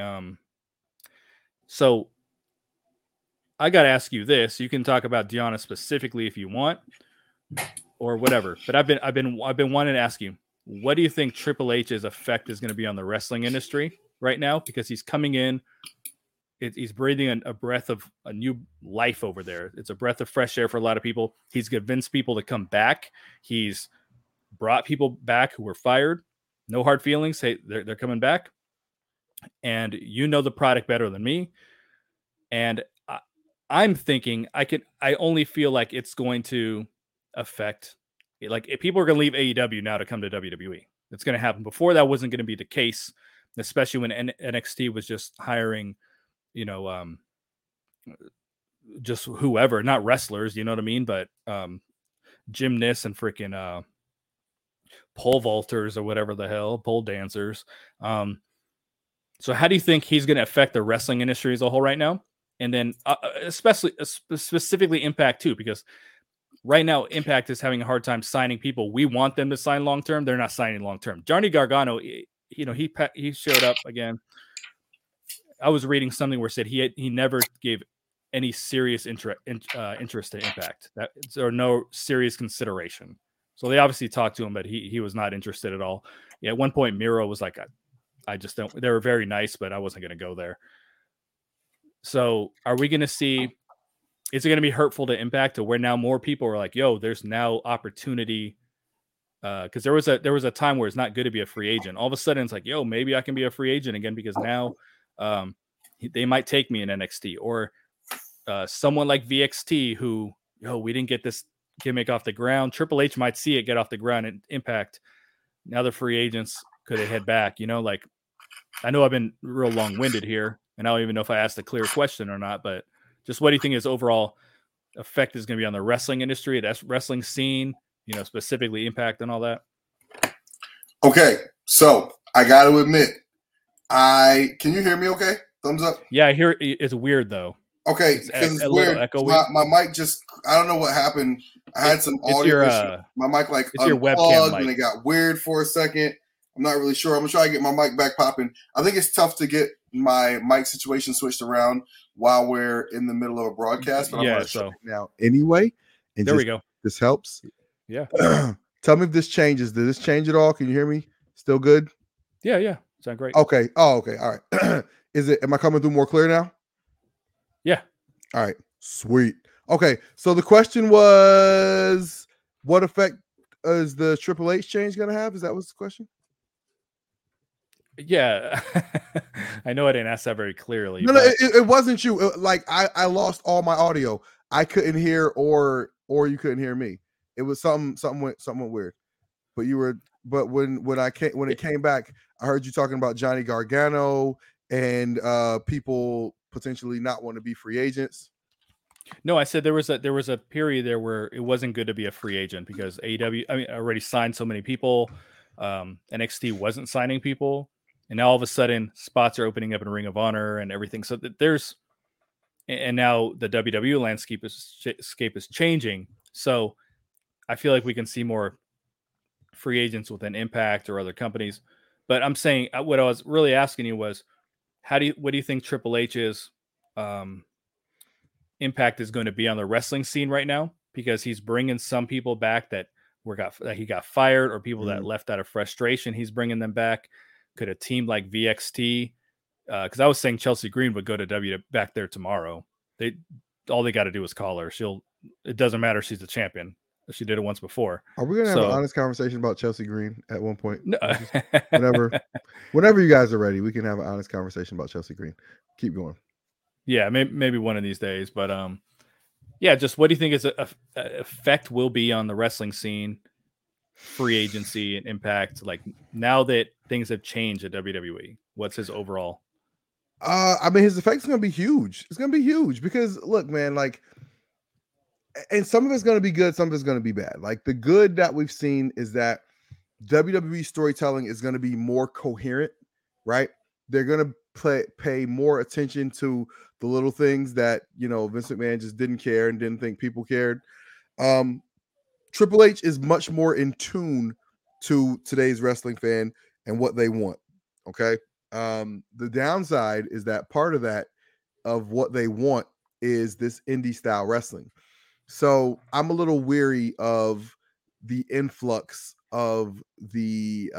So I got to ask you this. You can talk about Deonna specifically if you want, or whatever. But I've been wanting to ask you, what do you think Triple H's effect is going to be on the wrestling industry right now? Because he's coming in, he's breathing a breath of a new life over there. It's a breath of fresh air for a lot of people. He's convinced people to come back. He's brought people back who were fired. No hard feelings. Hey, they're coming back. And you know the product better than me. And I'm thinking I only feel like it's going to affect, like, if people are going to leave AEW now to come to WWE. It's going to happen. Before, that wasn't going to be the case, especially when NXT was just hiring, you know, just whoever, not wrestlers, you know what I mean? But gymnasts and freaking pole vaulters or whatever the hell, pole dancers. So how do you think he's going to affect the wrestling industry as a whole right now? And then specifically Impact too, because right now Impact is having a hard time signing people. We want them to sign long-term. They're not signing long-term. Johnny Gargano, you know, he showed up again. I was reading something where it said he never gave any serious interest in Impact, or no serious consideration. So they obviously talked to him, but he was not interested at all. Yeah, at one point Miro was like, I just don't. They were very nice, but I wasn't going to go there. So are we going to see? Is it going to be hurtful to Impact to where now more people are like, "Yo, there's now opportunity"? Because there was a time where it's not good to be a free agent. All of a sudden, it's like, "Yo, maybe I can be a free agent again," because now they might take me in NXT, or someone like VXT who, we didn't get this gimmick off the ground. Triple H might see it get off the ground and Impact. Now the free agents, could they head back? You know, like, I know I've been real long-winded here, and I don't even know if I asked a clear question or not, but just what do you think his overall effect is going to be on the wrestling industry, that wrestling scene, you know, specifically Impact and all that? Okay, so I got to admit, can you hear me okay? Thumbs up? Yeah, I hear it's weird, though. Okay, because it's weird. My mic just, I don't know what happened. I had some audio issue. My mic unplugged and it got weird for a second. I'm not really sure. I'm going to try to get my mic back popping. I think it's tough to get my mic situation switched around while we're in the middle of a broadcast. But I'm going to show now anyway. And there we go. This helps. Yeah. Tell me if this changes. Did this change at all? Can you hear me? Still good? Yeah. Sound great. Okay. Oh, okay. All right. Am I coming through more clear now? Yeah. All right. Sweet. Okay. So the question was, what effect is the Triple H change going to have? Is that what's the question? Yeah. I know I didn't ask that very clearly. No, it wasn't you. I lost all my audio. I couldn't hear, or you couldn't hear me. It was something went weird. But when it came back, I heard you talking about Johnny Gargano and people potentially not want to be free agents. No, I said there was a period there where it wasn't good to be a free agent because AEW, already signed so many people. NXT wasn't signing people, and now all of a sudden spots are opening up in Ring of Honor and everything. So and now the WWE landscape is changing. So I feel like we can see more free agents within Impact or other companies. But I'm saying, what I was really asking you was, what do you think Triple H's impact is going to be on the wrestling scene right now? Because he's bringing some people back that he got fired, or people that left out of frustration. He's bringing them back. Could a team like VXT, because I was saying Chelsea Green would go to back there tomorrow. All they got to do is call her. It doesn't matter. She's the champion. She did it once before. Are we going to have an honest conversation about Chelsea Green at one point? No. Whenever you guys are ready, we can have an honest conversation about Chelsea Green. Keep going. Yeah, maybe one of these days. But yeah, just what do you think its effect will be on the wrestling scene, free agency, and impact? Like, now that things have changed at WWE, what's his overall? I mean, his effect is going to be huge. It's going to be huge because, look, man, like, and some of it's going to be good, some of it's going to be bad. Like, the good that we've seen is that WWE storytelling is going to be more coherent, right? They're going to pay more attention to the little things that, Vince McMahon just didn't care and didn't think people cared. Triple H is much more in tune to today's wrestling fan and what they want. Okay. The downside is that part of that, of what they want, is this indie style wrestling. So I'm a little weary of the influx of the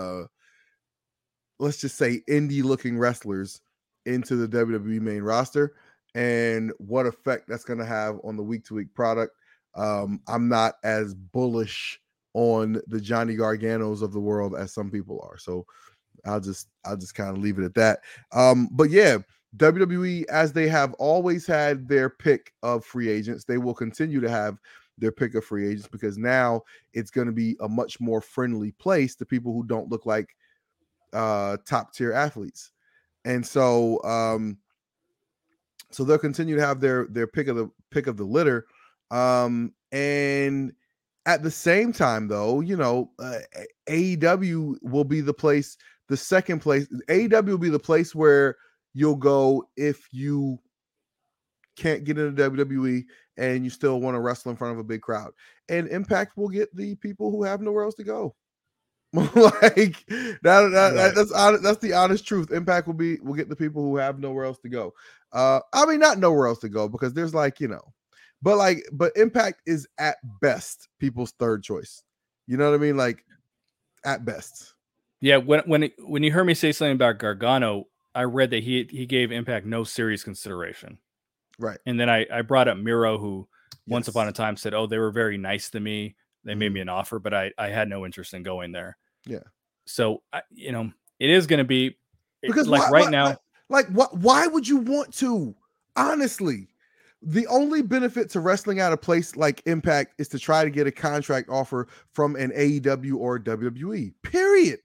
let's just say indie looking wrestlers into the WWE main roster, and what effect that's going to have on the week to week product. I'm not as bullish on the Johnny Garganos of the world as some people are. So I'll just kind of leave it at that. But yeah, WWE, as they have always had their pick of free agents, they will continue to have their pick of free agents, because now it's going to be a much more friendly place to people who don't look like top tier athletes. And so they'll continue to have their pick of the litter. And at the same time, though, AEW will be the place, the second place. AEW will be the place where you'll go if you can't get into WWE and you still want to wrestle in front of a big crowd. And Impact will get the people who have nowhere else to go. Like that's the honest truth. Impact will get the people who have nowhere else to go. I mean, not nowhere else to go, because there's but Impact is at best people's third choice. You know what I mean? Like, at best. Yeah. When you heard me say something about Gargano, I read that he gave Impact no serious consideration. Right. And then I brought up Miro, who once upon a time said, "Oh, they were very nice to me. They made me an offer, but I had no interest in going there." Yeah. So, it is going to be, because why would you want to? Honestly, the only benefit to wrestling at a place like Impact is to try to get a contract offer from an AEW or WWE. Period.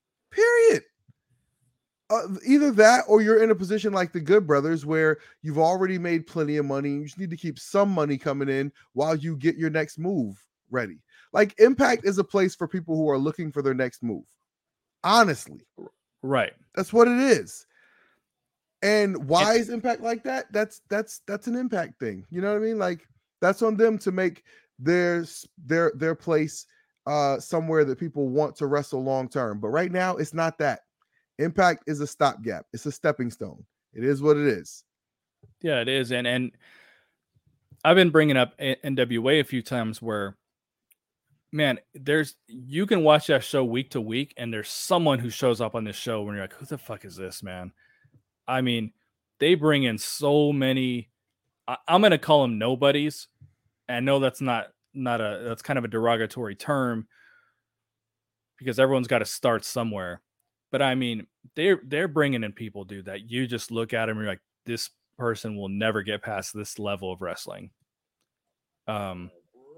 Either that, or you're in a position like the Good Brothers, where you've already made plenty of money. You just need to keep some money coming in while you get your next move ready. Like, Impact is a place for people who are looking for their next move. Honestly. Right. That's what it is. And why is Impact like that? That's an Impact thing. You know what I mean? Like, that's on them to make their place somewhere that people want to wrestle long term. But right now, it's not that. Impact is a stopgap. It's a stepping stone. It is what it is. Yeah, it is. And I've been bringing up NWA a few times where, man, you can watch that show week to week, and there's someone who shows up on this show when you're like, who the fuck is this, man? I mean, they bring in so many, I'm going to call them nobodies. And I know that's that's kind of a derogatory term, because everyone's got to start somewhere. But I mean, they're bringing in people, dude, that you just look at them and you're like, this person will never get past this level of wrestling. And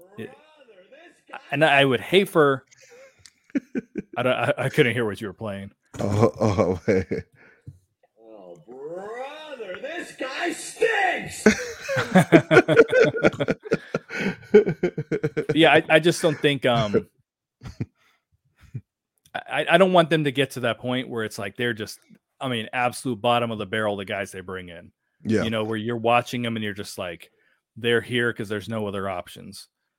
I would hate for, I couldn't hear what you were playing. Oh, brother, this guy stinks. Yeah, I just don't think I don't want them to get to that point where it's like they're just, absolute bottom of the barrel, the guys they bring in. Yeah. Where you're watching them and you're just like, they're here because there's no other options.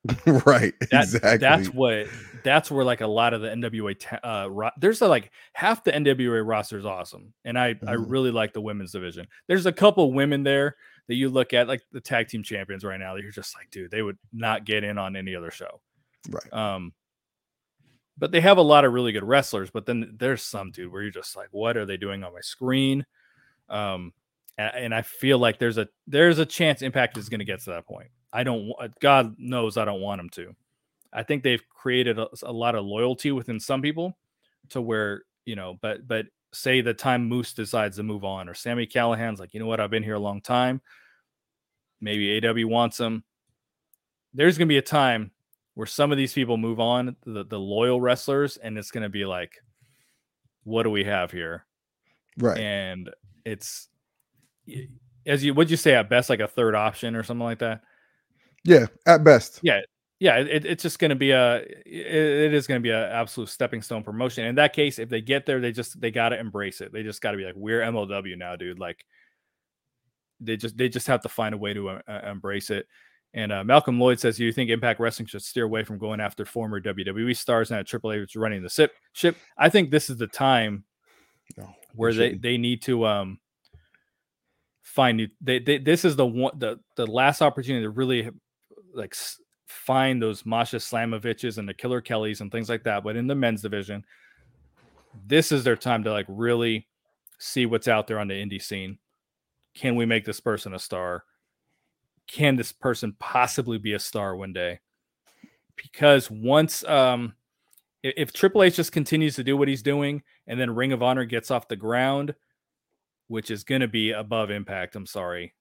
Right. Exactly. That's where like a lot of the NWA there's like half the NWA roster is awesome, and I really like the women's division. There's a couple women there that you look at, like the tag team champions right now, that you're just like, dude, they would not get in on any other show. Right. But they have a lot of really good wrestlers, but then there's some, dude, where you're just like, what are they doing on my screen? And I feel like there's a chance Impact is going to get to that point. God knows I don't want them to. I think they've created a lot of loyalty within some people to where, but say the time Moose decides to move on, or Sami Callihan's like, you know what, I've been here a long time. Maybe AW wants him. There's going to be a time where some of these people move on, the loyal wrestlers, and it's going to be like, what do we have here? Right. And it's, what'd you say, at best, like a third option or something like that? Yeah, at best. Yeah. It's just going to be it is going to be an absolute stepping stone promotion. In that case, if they get there, they got to embrace it. They just got to be like, we're MLW now, dude. Like they just have to find a way to embrace it. And Malcolm Lloyd says, do you think Impact Wrestling should steer away from going after former WWE stars and AAA which are running the ship? I think this is the time where they need to find new. This is the last opportunity to really like find those Masha Slamoviches and the Killer Kellys and things like that. But in the men's division, this is their time to like really see what's out there on the indie scene. Can we make this person a star? Can this person possibly be a star one day? Because once, if Triple H just continues to do what he's doing, and then Ring of Honor gets off the ground, which is going to be above Impact, I'm sorry.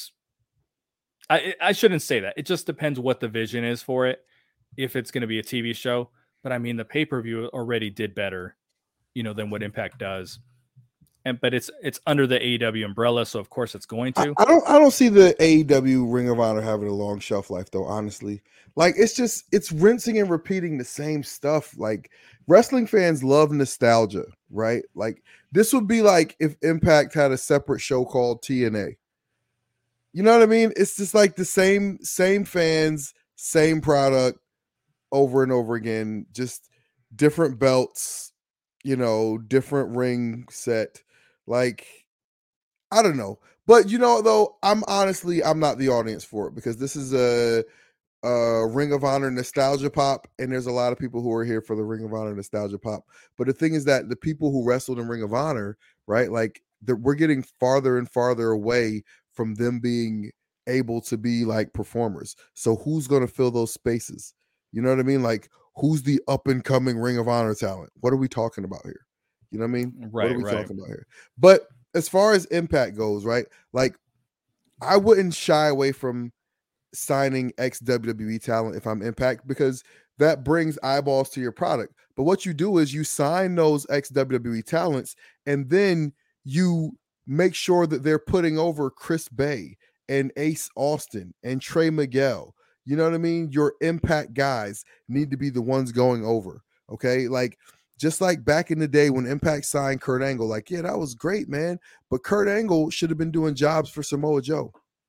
I shouldn't say that. It just depends what the vision is for it, if it's going to be a TV show. But I mean, the pay-per-view already did better, than what Impact does. But it's under the AEW umbrella, so of course it's going to. I don't see the AEW Ring of Honor having a long shelf life, though. Honestly, like it's rinsing and repeating the same stuff. Like wrestling fans love nostalgia, right? Like this would be like if Impact had a separate show called TNA. You know what I mean? It's just like the same fans, same product over and over again, just different belts, different ring set. Like, I don't know. But, though, I'm not the audience for it, because this is a Ring of Honor nostalgia pop, and there's a lot of people who are here for the Ring of Honor nostalgia pop. But the thing is that the people who wrestled in Ring of Honor, right, like we're getting farther and farther away from them being able to be like performers. So who's going to fill those spaces? You know what I mean? Like, who's the up and coming Ring of Honor talent? What are we talking about here? You know what I mean? Right, what are we talking about here? But as far as Impact goes, right? Like, I wouldn't shy away from signing ex-WWE talent if I'm Impact, because that brings eyeballs to your product. But what you do is you sign those ex-WWE talents, and then you make sure that they're putting over Chris Bay and Ace Austin and Trey Miguel. You know what I mean? Your Impact guys need to be the ones going over. Okay. Like, just like back in the day when Impact signed Kurt Angle, like, yeah, that was great, man. But Kurt Angle should have been doing jobs for Samoa Joe,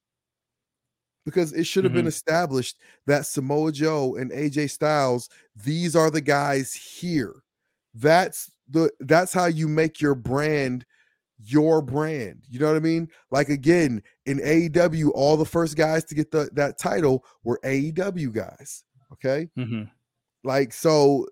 because it should have been established that Samoa Joe and AJ Styles, these are the guys here. That's how you make your brand your brand. You know what I mean? Like, again, in AEW, all the first guys to get that title were AEW guys. Okay. Like, so,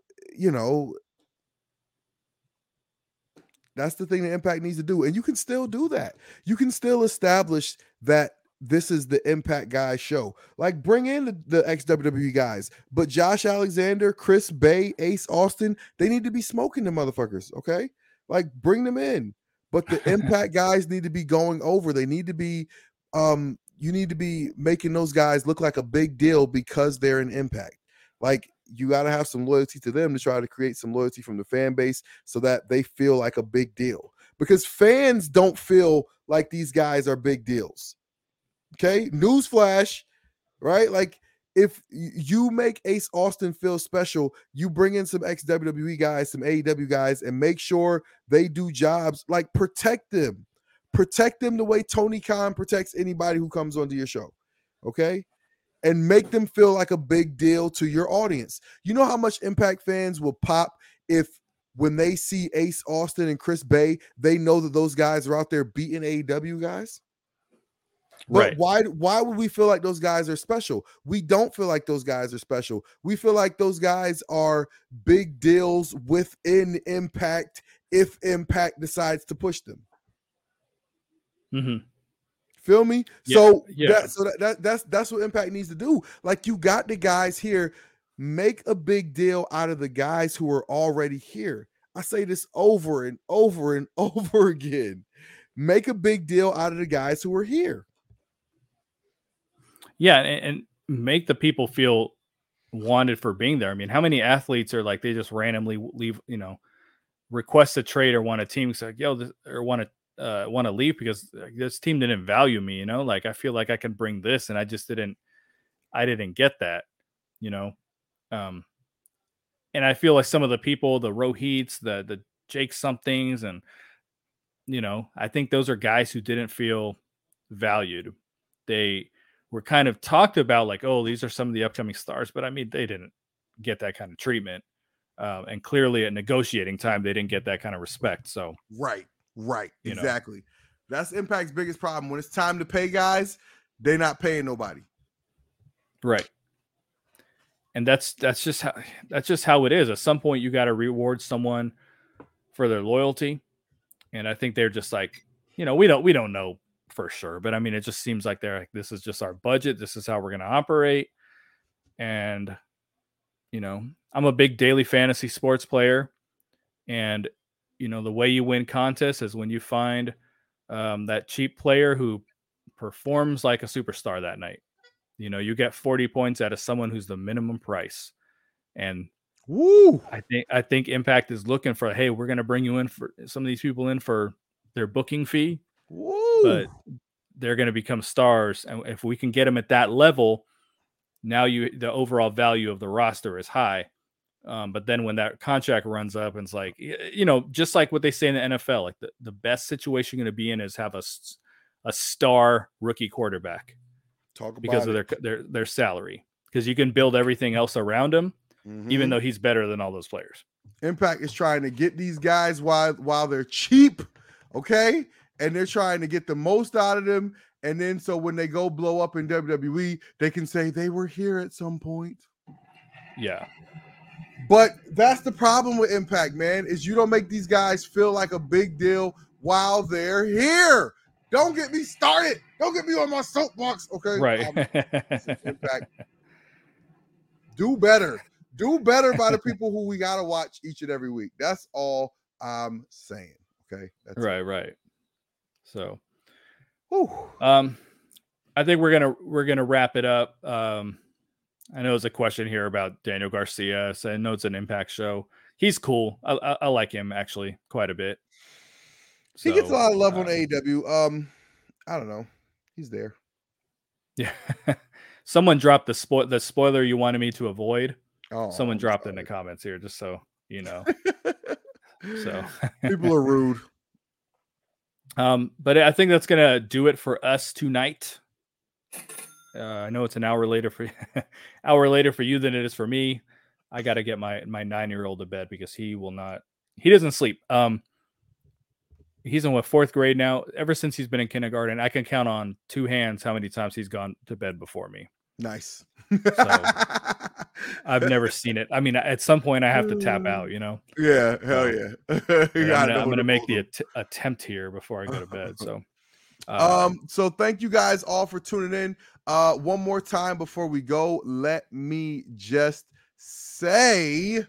that's the thing that Impact needs to do. And you can still do that. You can still establish that this is the Impact guys show. Like, bring in the ex-WWE guys. But Josh Alexander, Chris Bay, Ace Austin, they need to be smoking the motherfuckers. Okay. Like, bring them in. But the Impact guys need to be going over. They need to be, you need to be making those guys look like a big deal because they're an Impact. Like, you got to have some loyalty to them to try to create some loyalty from the fan base so that they feel like a big deal. Because fans don't feel like these guys are big deals. Okay? Newsflash, right? Like, if you make Ace Austin feel special, you bring in some ex-WWE guys, some AEW guys, and make sure they do jobs. Like, protect them. Protect them the way Tony Khan protects anybody who comes onto your show. Okay? and make them feel like a big deal to your audience. You know how much Impact fans will pop if when they see Ace Austin and Chris Bay, they know that those guys are out there beating AEW guys? But right. why would we feel like those guys are special? We don't feel like those guys are special. We feel like those guys are big deals within Impact if Impact decides to push them. Mm-hmm. Feel me? Yeah, That's what Impact needs to do. Like, you got the guys here, make a big deal out of the guys who are already here. I say this over and over and over again. Make a big deal out of the guys who are here. Yeah, and make the people feel wanted for being there. I mean, how many athletes are like, they just randomly leave, request a trade or want a team, like, or want to leave because this team didn't value me, like, I feel like I can bring this and I didn't get that, and I feel like some of the people, the Rohits, the Jake somethings, and I think those are guys who didn't feel valued. They were kind of talked about like, oh, these are some of the upcoming stars, but I mean, they didn't get that kind of treatment, and clearly at negotiating time they didn't get that kind of respect. So right, exactly. That's Impact's biggest problem. When it's time to pay guys, they're not paying nobody. Right. And that's just how it is. At some point, you got to reward someone for their loyalty, and I think they're just like, we don't know for sure, but I mean, it just seems like they're like, this is just our budget. This is how we're going to operate. And I'm a big daily fantasy sports player, and the way you win contests is when you find that cheap player who performs like a superstar that night. You get 40 points out of someone who's the minimum price. And woo, I think Impact is looking for, hey, we're going to bring you in for some of these people in for their booking fee. Woo. But they're going to become stars. And if we can get them at that level, now the overall value of the roster is high. But then when that contract runs up, and it's like, just like what they say in the NFL, like the best situation going to be in is have a star rookie quarterback. Because of their salary, because you can build everything else around him, even though he's better than all those players. Impact is trying to get these guys while they're cheap, okay, and they're trying to get the most out of them, and then so when they go blow up in WWE, they can say they were here at some point. Yeah, but that's the problem with Impact, man, is you don't make these guys feel like a big deal while they're here. Don't get me started. Don't get me on my soapbox. Okay. Right. Impact. Do better. Do better by the people who we got to watch each and every week. That's all I'm saying. Okay. That's right. So, I think we're going to wrap it up. I know there's a question here about Daniel Garcia. So I know it's an Impact show. He's cool. I like him actually quite a bit. He gets a lot of love on AEW. I don't know. He's there. Yeah. Someone dropped the spoiler you wanted me to avoid. Oh, someone dropped it in the comments here, just so you know. So people are rude. But I think that's gonna do it for us tonight. I know it's an hour later for you than it is for me. I got to get my 9-year-old to bed because he doesn't sleep. He's in fourth grade now. Ever since he's been in kindergarten, I can count on two hands how many times he's gone to bed before me. Nice. So I've never seen it. I mean, at some point I have to tap out, Yeah, hell yeah. I'm going to make the attempt here before I go to bed. So, so thank you guys all for tuning in. One more time before we go, let me just say,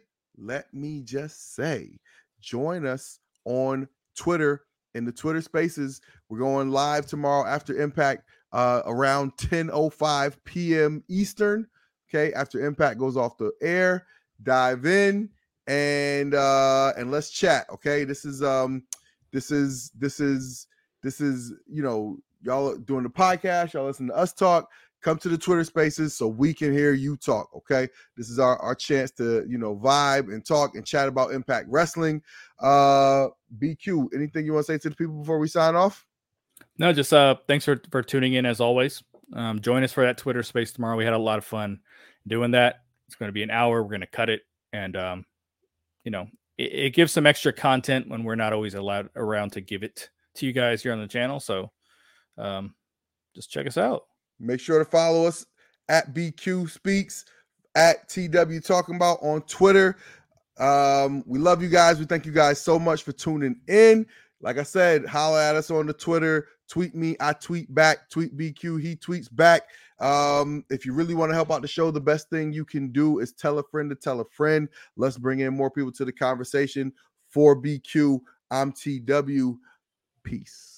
join us on Twitter in the Twitter Spaces. We're going live tomorrow after Impact around 10:05 p.m. Eastern. Okay, after Impact goes off the air, dive in and let's chat. Okay, this is y'all are doing the podcast, y'all listen to us talk. Come to the Twitter Spaces so we can hear you talk, okay? This is our chance to, vibe and talk and chat about Impact Wrestling. BQ, anything you want to say to the people before we sign off? No, just thanks for tuning in as always. Join us for that Twitter space tomorrow. We had a lot of fun doing that. It's going to be an hour. We're going to cut it. And, it gives some extra content when we're not always allowed around to give it to you guys here on the channel. So just check us out. Make sure to follow us at BQ Speaks, at TW Talking About on Twitter. We love you guys. We thank you guys so much for tuning in. Like I said, holler at us on the Twitter. Tweet me, I tweet back. Tweet BQ, he tweets back. If you really want to help out the show, the best thing you can do is tell a friend to tell a friend. Let's bring in more people to the conversation. For BQ, I'm TW. Peace.